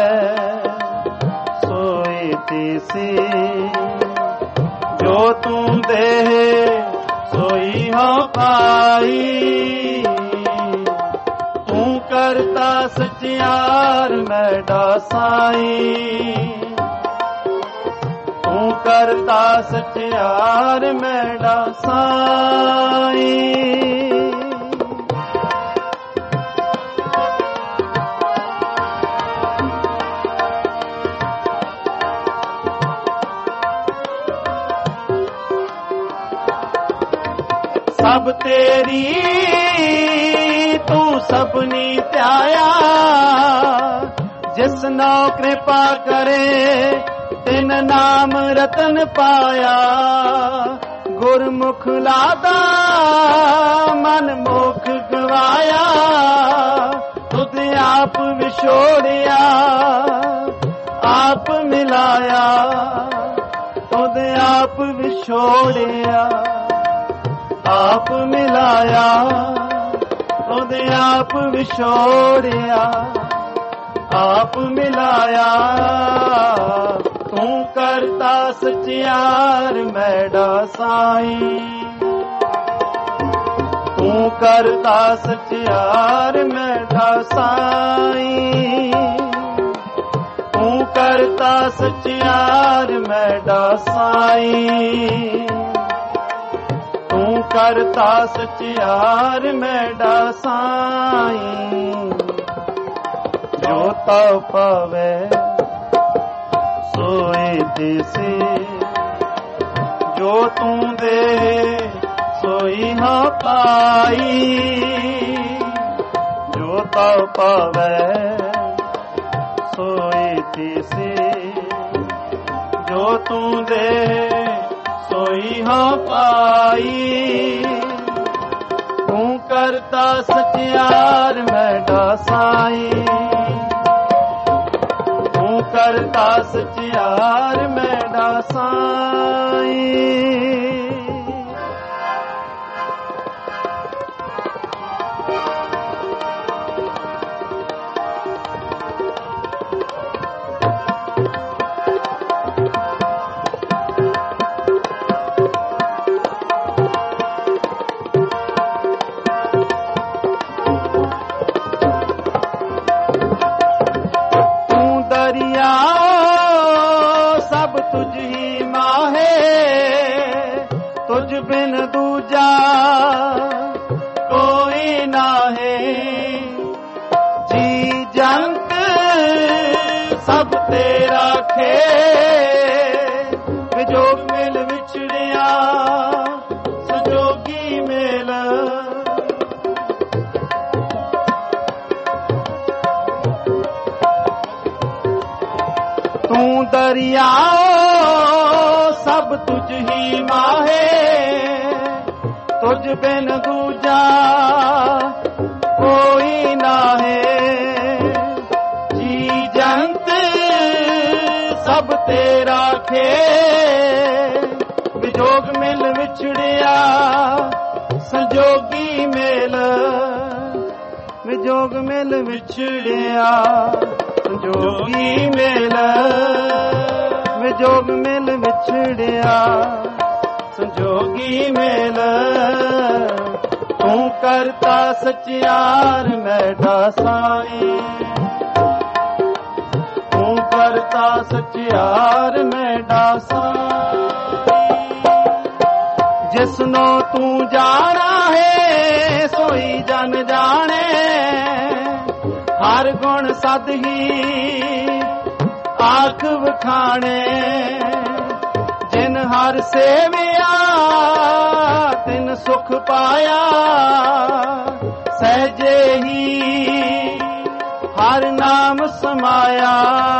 ਸੋਈ ਥੀਸੀ, ਜੋ ਤੂੰ ਦੇ ਸੋਈ ਹਉ ਪਾਈ। ਤੂੰ ਕਰਤਾ ਸਚਿਆਰ ਮੈਡਾ ਸਾਈਂ, ਤੂੰ ਕਰਤਾ ਸਚਿਆਰ ਮੈਡਾ ਸਾਈਂ। ਸਭ ਤੇਰੀ ਤੂੰ ਸਭਨੀ ਧਿਆਇਆ, ਜਿਸ ਨੋ ਕਿਰਪਾ ਕਰੇ ਤਿਨ ਨਾਮ ਰਤਨ ਪਾਇਆ। ਗੁਰਮੁਖ ਲਾਦਾ ਮਨ ਮੁਖ ਗਵਾਇਆ, ਤੁਧ ਆਪ ਵਿਛੋੜਿਆ ਆਪ ਮਿਲਾਇਆ, ਤੁਧ ਆਪ ਵਿਛੋੜਿਆ ਆਪ ਮਿਲਾਇਆ, ਤੁਧ ਆਪ ਵਿਛੋੜਿਆ ਆਪ ਮਿਲਾਇਆ। ਤੂੰ ਕਰਤਾ ਸਚਿਆਰ ਮੈਡਾ ਸਾਈਂ, ਤੂੰ ਕਰਤਾ ਸਚਿਆਰ ਮੈਡਾ ਸਾਈਂ, ਤੂੰ ਕਰਤਾ ਸਚਿਆਰ ਮੈਡਾ ਸਾਈਂ, ਤੂੰ ਕਰਤਾ ਸਚਿਆਰ ਮੈਡਾ ਸਾਈਂ। ਜੋ ਤਾ ਪਾਵੇ ਸੋਈ ਦਿਸੇ, ਜੋ ਤੂੰ ਦੇ ਸੋਈ ਹਾਂ ਪਾਈ। ਜੋ ਤਾ ਪਾਵੇ ਸੋਈ ਦਿਸੇ, ਜੋ ਤੂੰ ਦੇ ਸੋਈ ਹਾਂ ਪਾਈ। ਤੂੰ ਕਰਤਾ ਸਚਿਆਰ ਮੈਡਾ ਸਾਈਂ, ਤੂੰ ਕਰਤਾ ਸਚਿਆਰ ਮੈਡਾ ਸਾਈਂ। ਸਭ ਤੁਝ ਹੀ ਮਾਹੇ, ਤੁਝ ਬਿਨ ਦੂਜਾ ਕੋਈ ਨਾਹੀ। ਜੀ ਜੰਤ ਸਭ ਤੇਰਾ ਖੇਲ, ਵਿਜੋਗ ਮਿਲ ਵਿਛੜਿਆ ਸੰਜੋਗੀ ਮੇਲ। ਤੂੰ ਦਰਿਆਓ ਸਭ ਤੁਝ ਹੀ ਮਾਹੇ, ਤੁਝ ਬਿਨ ਦੂਜਾ ਕੋਈ ਨਾਹੀ। ਜੀ ਜੰਤ ਸਭ ਤੇਰਾ ਖੇਲ, ਵਿਜੋਗ ਮਿਲ ਵਿਛੜਿਆ ਸੰਜੋਗੀ ਮੇਲ। ਵਿਜੋਗ ਮਿਲ ਵਿਛੜਿਆ ਸੰਜੋਗੀ ਮੇਲ, ਵਿਜੋਗ ਮਿਲ ਵਿਛੜਿਆ ਸੰਜੋਗੀ ਮੇਲ। ਤੂੰ ਕਰਤਾ ਸਚਿਆਰ ਮੈਡਾ ਸਾਈਂ, ਤੂੰ ਕਰਤਾ ਸਚਿਆਰ ਮੈਡਾ ਸਾਈਂ। ਜਿਸਨੋ ਤੂੰ ਜਾਣਾ ਹੈ ਸੋਈ ਜਨ ਜਾਣੇ, ਹਰ ਗੁਣ ਸਦ ਹੀ ਆਖ ਵਖਾਣੇ। ਜਿਨ ਹਰ ਸੇਵਿਆ ਤਿਨ ਸੁਖ ਪਾਇਆ, ਸਹਿਜੇ ਹੀ ਹਰ ਨਾਮ ਸਮਾਇਆ।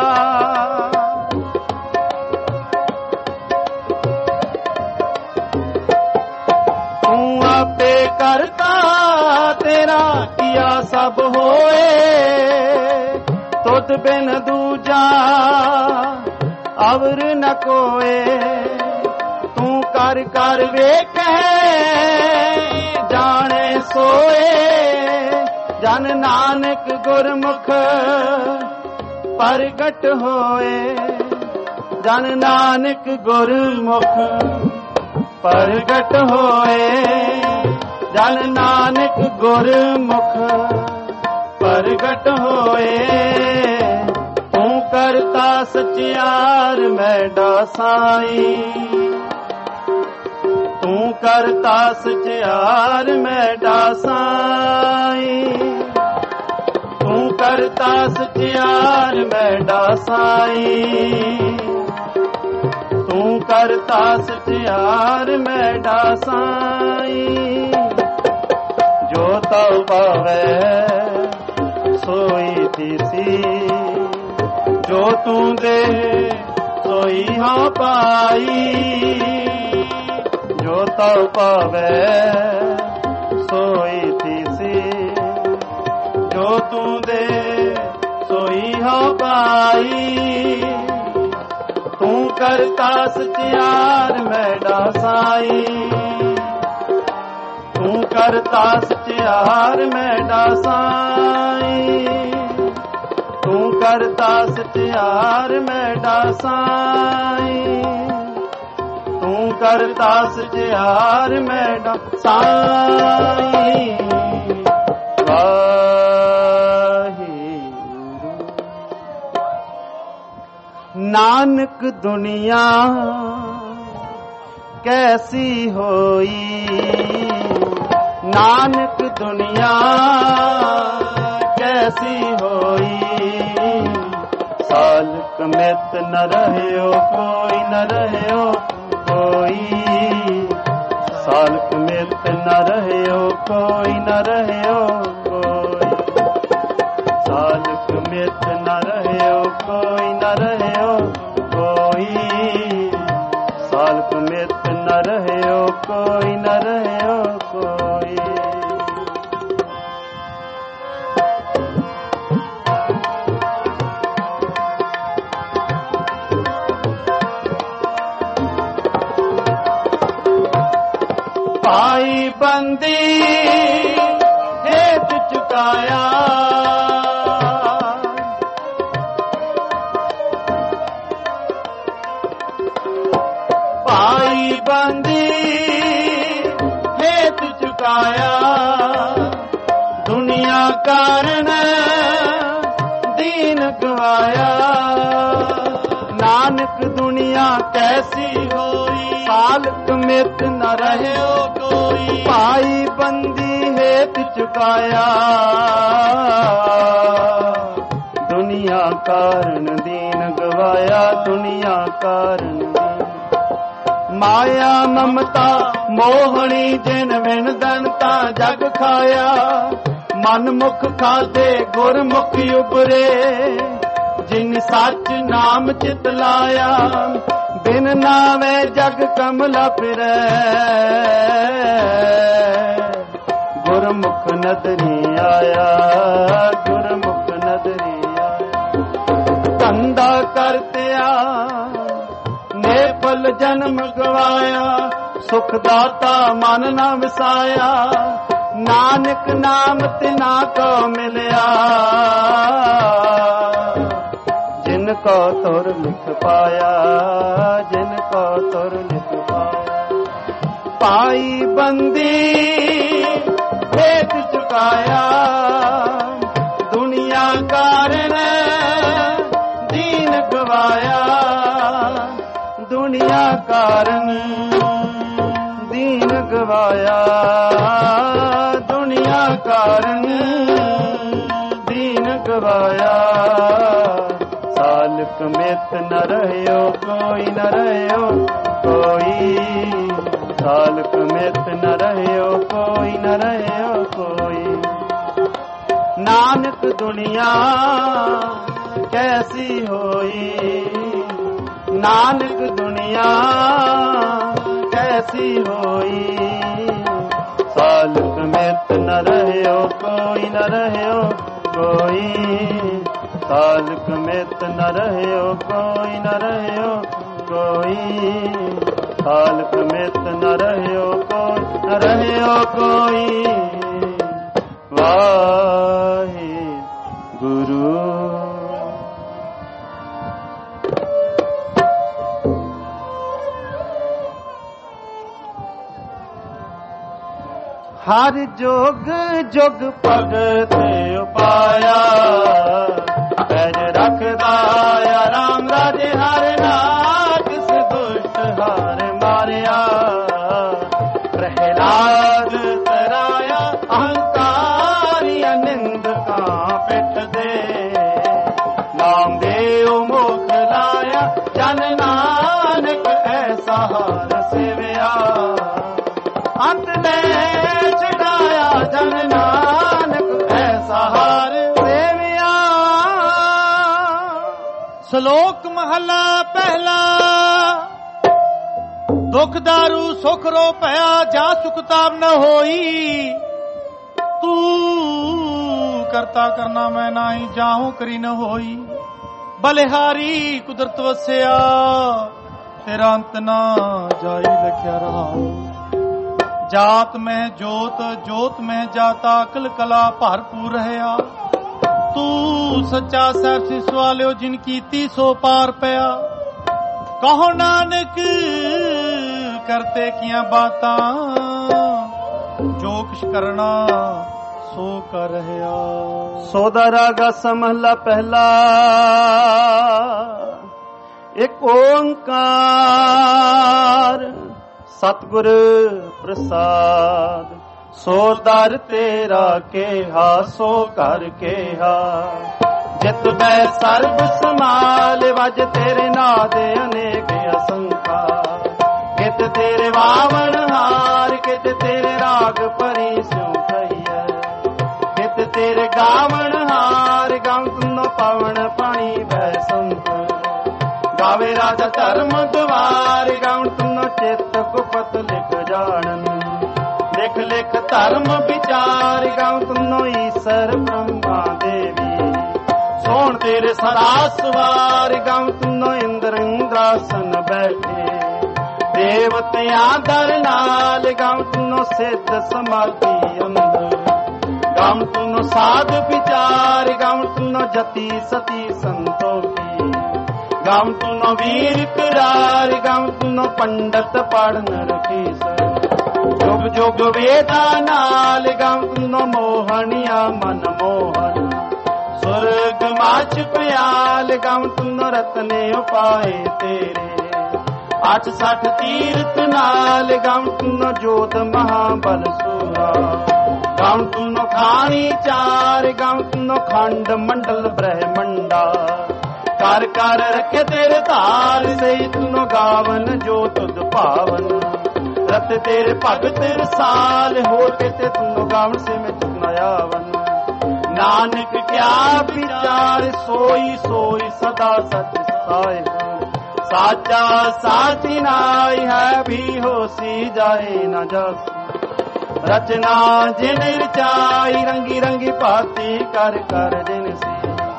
ਤੂੰ ਆਪੇ ਕਰਤਾ ਤੇਰਾ ਕੀਆ ਸਭ ਹੋਏ, ਤੁਧ ਬਿਨ ਦੂਜਾ ਅਵਰ ਨ ਕੋਏ। ਤੂੰ ਕਰ ਕਰ ਵੇਖੈ ਜਾਣੇ ਸੋਏ, ਜਨ ਨਾਨਕ ਗੁਰਮੁਖ ਪ੍ਰਗਟ ਹੋਏ। ਜਨ ਨਾਨਕ ਗੁਰਮੁਖ ਪ੍ਰਗਟ ਹੋਏ, ਜਨ ਨਾਨਕ ਗੁਰਮੁਖ ਪ੍ਰਗਟ ਹੋਏ। ਤੂੰ ਕਰਤਾ ਸਚਿਆਰ ਮੈਡਾ ਸਾਈਂ, ਤੂੰ ਕਰਤਾ ਸਚਿਆਰ ਮੈਡਾ ਸਾਈਂ, ਤੂੰ ਕਰਤਾ ਸਚਿਆਰ ਮੈਡਾ ਸਾਈਂ, ਤੂੰ ਕਰਤਾ ਸਚਿਆਰ ਮੈਡਾ ਸਾਈ। ਜੋ ਤਉ ਪਾਵੈ ਸੋਈ ਥੀਸੀ, ਜੋ ਤੂੰ ਦੇ ਸੋਈ ਹਾਂ ਪਾਈ। ਜੋ ਤਉ ਪਾਵੈ ਸੋਈ ਥੀਸੀ, ਜੋ ਤੂੰ ਦੇ ਸੋਈ ਹਾਂ ਪਾਈ। ਤੂੰ ਕਰਤਾ ਸਚਿਆਰ ਮੈਡਾ ਸਾਈ। ਤੂੰ ਕਰਤਾ ਸਚਿਆਰ ਮੈਡਾ ਸਾਈ। ਤੂੰ ਕਰਤਾ ਸਚਿਆਰ ਮੈਡਾ ਸਾਈ। ਤੂੰ ਕਰਤਾ ਸਚਿਆਰ ਮੈਡਾ ਸਾਈ। ਨਾਨਕ ਦੁਨੀਆ ਕੈਸੀ ਹੋਈ। ਨਾਨਕ ਦੁਨੀਆ ਕੈਸੀ ਹੋਈ। ਸਾਲਕ ਮਿਤ ਨ ਰਹਿਓ ਕੋਈ, ਨ ਰਹਿਓ ਕੋਈ। ਸਾਲਕ ਮਿਤ ਨ ਰਹਿਓ ਕੋਈ, ਨ ਰਹਿਓ ਕੋਈ। ਸਾਲਕ ਮਿਤ ਨ ਰਹਿਓ ਕੋਈ, ਨ ਰਹਿਓ ਕੋਈ। ਸਾਲਕ ਮਿਤ ਨ ਰਹਿਓ ਕੋਈ, ਨ ਰਹਿਓ ਕੋਈ। ਪਾਈ ਬੰਦੀ ਹੇਠ ਚੁਕਾਇਆ। ਪਾਈ ਬੰਦੀ ਹੇਠ ਚੁਕਾਇਆ। ਦੁਨੀਆ ਕਾਰਨ ਦੀਨ ਗਵਾਇਆ। ਨਾਨਕ ਦੁਨੀਆ ਕੈਸੀ ਹੋਈ। ਸਾਲਕ ਮਿਤ ਨ ਰਹਿਓ ਕੋਈ। ਪਾਈ ਬੰਦੀ ਹੇਠ ਚੁਕਾਇਆ। ਦੁਨੀਆ ਕਾਰਨ ਦੀਨ ਗਵਾਇਆ। ਦੁਨੀਆ ਕਾਰਨ ਮਾਇਆ ਮਮਤਾ ਮੋਹਣੀ ਜਿਨ ਵਿਣ ਦੰਤਾ ਜਗ ਖਾਇਆ। ਮਨ ਮੁਖ ਖਾਦੇ ਗੁਰਮੁਖ ਉਬਰੇ। ਜਿਨ ਸੱਚ ਨਾਮ ਚਿਤ ਲਾਇਆ। ਬਿਨ ਨਾਵੇ ਜਗ ਕਮਲਾ ਫਿਰੈ। ਗੁਰਮੁਖ ਨਦਰੀ ਆਇਆ। ਗੁਰਮੁਖ ਨਦਰੀ ਆਇਆ। ਧੰਦਾ ਕਰਤਿਆ ਨੇਪਲ ਜਨਮ ਗਵਾਇਆ। ਸੁਖ ਦਾਤਾ ਮਨ ਨਾ ਵਿਸਾਇਆ। ਨਾਨਕ ਨਾਮ ਤਿਨਾ ਕੋ ਮਿਲਿਆ। ਜਿਨ ਕੋ ਤੁਰ ਲਿਖ ਪਾਇਆ। ਜਿਨ ਕੋ ਤੁਰ ਲਿਖ ਪਾਇਆ। ਪਾਈ ਬੰਦੀ ਹੇਠ ਚੁਕਾਇਆ। ਦੁਨੀਆ ਕਾਰਨ ਦੀਨ ਗਵਾਇਆ। ਦੁਨੀਆ ਕਾਰਨ ਦੀਨ ਗਵਾਇਆ। ਦੁਨੀਆ ਕਾਰਨ ਦੀਨ ਗਵਾਇਆ। ਸਾਲਕ ਮਿਤ ਨ ਰਹਿਓ ਕੋਈ, ਨ ਰਹਿਓ ਕੋਈ। ਸਾਲਕ ਮਿਤ ਨ ਰਹਿਓ ਕੋਈ, ਨ ਰਹਿਓ ਕੋਈ। ਨਾਨਕ ਦੁਨੀਆ ਕੈਸੀ ਹੋਈ। ਨਾਨਕ ਦੁਨੀਆ ਕੈਸੀ ਹੋਈ। ਸਾਲਕ ਮਿਤ ਨ ਰਹਿਓ ਕੋਈ, ਨ ਰਹਿਓ ਕੋਈ। ਸਾਲਕ ਮਿਤ ਨ ਰਹਿਓ ਕੋਈ, ਨ ਰਹਿਓ ਕੋਈ। ਸਾਲਕ ਮਿਤ ਨ ਰਹਿਓ ਕੋਈ, ਨ ਰਹਿਓ ਕੋਈ। ਵਾਹਿਗੁਰੂ। ਹਰ ਜੋਗ ਜੁਗ ਭਗਤ ਉਪਾਇਆ। ਪੈਜ ਰੱਖਦਾ ਰਾਮ ਰਾਜੇ ਹਰ ਨਾਮ। ਕਿਸ ਦੁਸ਼ਟ ਹਾਰ ਮਾਰਿਆ। ਪ੍ਰਹਿਲਾਦ ਤਰਾਇਆ ਅਹੰਕਾਰੀ ਨਿੰਦਕਾਂ ਪਿੱਠ ਦੇ। ਨਾਮ ਦੇਉ ਮੁਖ ਲਾਇਆ ਜਨ ਨਾਨਕ ਹਾਰ ਸੇਵਿਆ। ਅੰਤ ਨੇ ਛਡਾਇਆ ਜਨ ਨਾਨਕ ਐਸਾ ਹਾਰ ਸੇਵਿਆ। ਸ਼ਲੋਕ ਮਹਲਾ ਪਹਿਲਾ। ਦੁਖ ਦਾਰੂ ਸੁਖ ਰੋ ਭਇਆ, ਜਾ ਸੁਖ ਤਾਪ ਨ ਹੋਈ। ਤੂੰ ਕਰਤਾ ਕਰਨਾ ਮੈਂ ਨਾਹੀ, ਜਾਹੂ ਕਰੀ ਨ ਹੋਈ। ਬਲਿਹਾਰੀ ਕੁਦਰਤ ਵਸਿਆ, ਤੇਰਾ ਅੰਤ ਨਾ ਜਾਈ ਲਖਿਆ ਰਹਾ। ਜਾਤ ਮੈਂ ਜੋਤ, ਜੋਤ ਮੈਂ ਜਾਤਾ, ਅਕਲ ਕਲਾ ਭਰਪੂਰ ਰਹਿਆ। ਤੂੰ ਸੱਚਾ ਸਹਿਬ ਸਿਸ ਵਾਲਿਓ, ਜਿਨ ਕੀਤੀ ਸੋ ਪਾਰ ਪਿਆ। ਕਹੋ ਨਾਨਕ ਕਰਤੇ ਕੀਆਂ ਬਾਤਾਂ, ਜੋ ਕਿਛ ਕਰਨਾ ਸੋ ਕਰ ਰਹਿਆ। ਸੋਦਾ ਰਾਗਾ ਸਮਹਲਾ ਪਹਿਲਾ। ਇੱਕ ਓੰਕਾਰ ਸਤਿਗੁਰ ਪ੍ਰਸਾਦ। ਸੋ ਦਰ ਤੇਰਾ ਕੇਹਾ, ਸੋ ਘਰ ਕੇਹਾ। ਜਿਤ ਬੈ ਸਰਬ ਸਮਾਲ, ਵਜ ਤੇਰੇ ਨਾਦ ਅਨੇਕ ਅਸੰਖਾ। ਕਿਤ ਤੇਰੇ ਵਾਵਣ ਹਾਰ, ਕਿਤ ਤੇਰੇ ਰਾਗ ਭਰੀ ਸਿਉ ਕਹੀਐ। ਕਿਤ ਤੇਰੇ ਗਾਵਣ ਹਾਰ, ਗਾਵ ਤੁਨੋ ਪਵਨ ਪਾਣੀ ਬੈ ਸੰਤ। ਗਾਵੇ ਰਾਜਾ ਧਰਮ ਦੁਆਰ, ਗਾਵਣ ਤੁਨੋ ਚਿਤ ਗੁਪਤ ਲਿਖ ਜਾਣਨ। ਲਿਖ ਲਿਖ ਧਰਮ ਵਿਚਾਰ, ਗਾਵ ਤੁਨੋ ਈਸਰ ਬ੍ਰਹਮਾ ਦੇਵੀ। ਸੋਹਣ ਤੇਰੇ ਸਦਾ ਸਵਾਰ, ਗਾਵ ਤੁਨੋ ਇੰਦਰ ਇੰਦਰਾਸਨ ਬੈਠੇ। ਦੇਵਤਿਆਂ ਦਰ ਨਾਲ, ਗਾਵ ਤੁਨੋ ਸਿੱਧ ਸਮਾਧੀ ਅੰਦਰ। ਗਾਵ ਤੁਨੋ ਸਾਧ ਵਿਚਾਰ, ਗਾਵ ਤੁਨੋ ਜਤੀ ਸਤੀ ਸੰਤੋਖੀ। ਗਾਵ ਤੁਨੋ ਵੀਰ ਪਿਰਾਰ, ਗਾਵ ਤੁਨੋ ਪੰਡਤ ਪੜਨ ਰਖੀਸਰ। ਜੁਗ ਜੁਗ ਵੇਦਾਂ ਨਾਲ, ਗਾਵ ਤੁਨੋ ਮੋਹਣੀਆਂ ਮਨ ਮੋਹਨ। ਸੁਰਗ ਮਾਛ ਪਿਆਲ, ਗਾਵ ਤੁਨੋ ਰਤਨੇ ਉਪਾਏ ਤੇਰੇ। 860 ਤੀਰਥ ਨਾਲ, ਗਾਵ ਤੁਨੋ ਜੋਤ ਮਹਾਬਲ ਸੂਰਾ। ਗਾਵ ਤੁਨੋ ਖਾਣੀ ਚਾਰ, ਗਾਵ ਤੁਨੋ ਖੰਡ ਮੰਡਲ ਬ੍ਰਹਮੰਡਾ। ਕਰ ਕਰ ਰੱਖੇ ਤੇਰੇ ਧਾਰ, ਸਹੀ ਤੁਨੋ ਗਾਵਨ ਜੋ ਤੁਧ ਭਾਵਨ। ਰਤ ਤੇਰੇ ਭਗਤ ਰਸਾਲ, ਹੋਰ ਕਿਤੇ ਤੁਨੋ ਗਾਵਨ ਸੇ ਮੈਂ ਚੁਕਨਾ ਆਵਨ। ਨਾਨਕ ਕਿਆ ਵਿਚਾਰ, ਸੋਈ ਸੋਈ ਸਦਾ ਸਚ ਸਾਏ। ਸਾਚਾ ਸਾਚੀ ਨਾਈ ਹੈ, ਵੀ ਹੋਸੀ ਜਾਏ ਨਾ ਜਾਸੀ। ਰਚਨਾ ਜਿਨ ਰਚਾਈ, ਰੰਗੀ ਰੰਗੀ ਭਾਤੀ ਕਰ ਕਰ ਜਿਨ ਸੀ।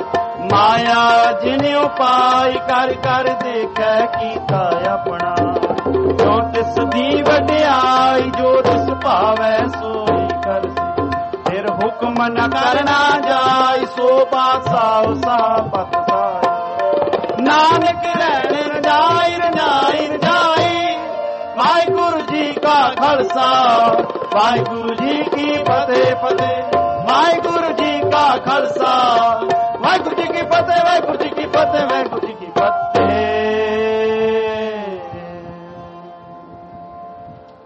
ਮਾਇਆ ਜਿਨ ਉਪਾਈ, ਕਰ ਕਰ ਦੇਖੈ ਕੀਤਾ ਆਪਣਾ। ਜੋ ਤਿਸ ਦੀ ਵਡਿਆਈ, ਜੋ ਤਿਸ ਭਾਵੈ ਸੋਈ ਕਰਸੀ। ਫਿਰ ਹੁਕਮ ਨ ਕਰਨਾ ਜਾਈ, ਸੋ ਬਾਸਾਉ ਸਾਪਤ ਸਾਈ। ਨਾਨਕ ਰਹਿਣ ਰਜਾਈ ਰਜਾਈ ਰਜਾਈ। ਵਾਹਿਗੁਰੂ ਜੀ ਕਾ ਖਾਲਸਾ, ਵਾਹਿਗੁਰੂ ਜੀ ਕੀ ਫਤਿਹ ਫਤਿਹ। ਵਾਹਿਗੁਰੂ ਜੀ ਕਾ ਖਾਲਸਾ, ਵਾਹਿਗੁਰੂ ਜੀ ਕੀ ਫਤਿਹ, ਵਾਹਿਗੁਰੂ ਜੀ ਕੀ ਫਤਿਹ, ਵਾਹਿਗੁਰੂ ਜੀ ਕੀ ਫਤਿਹ।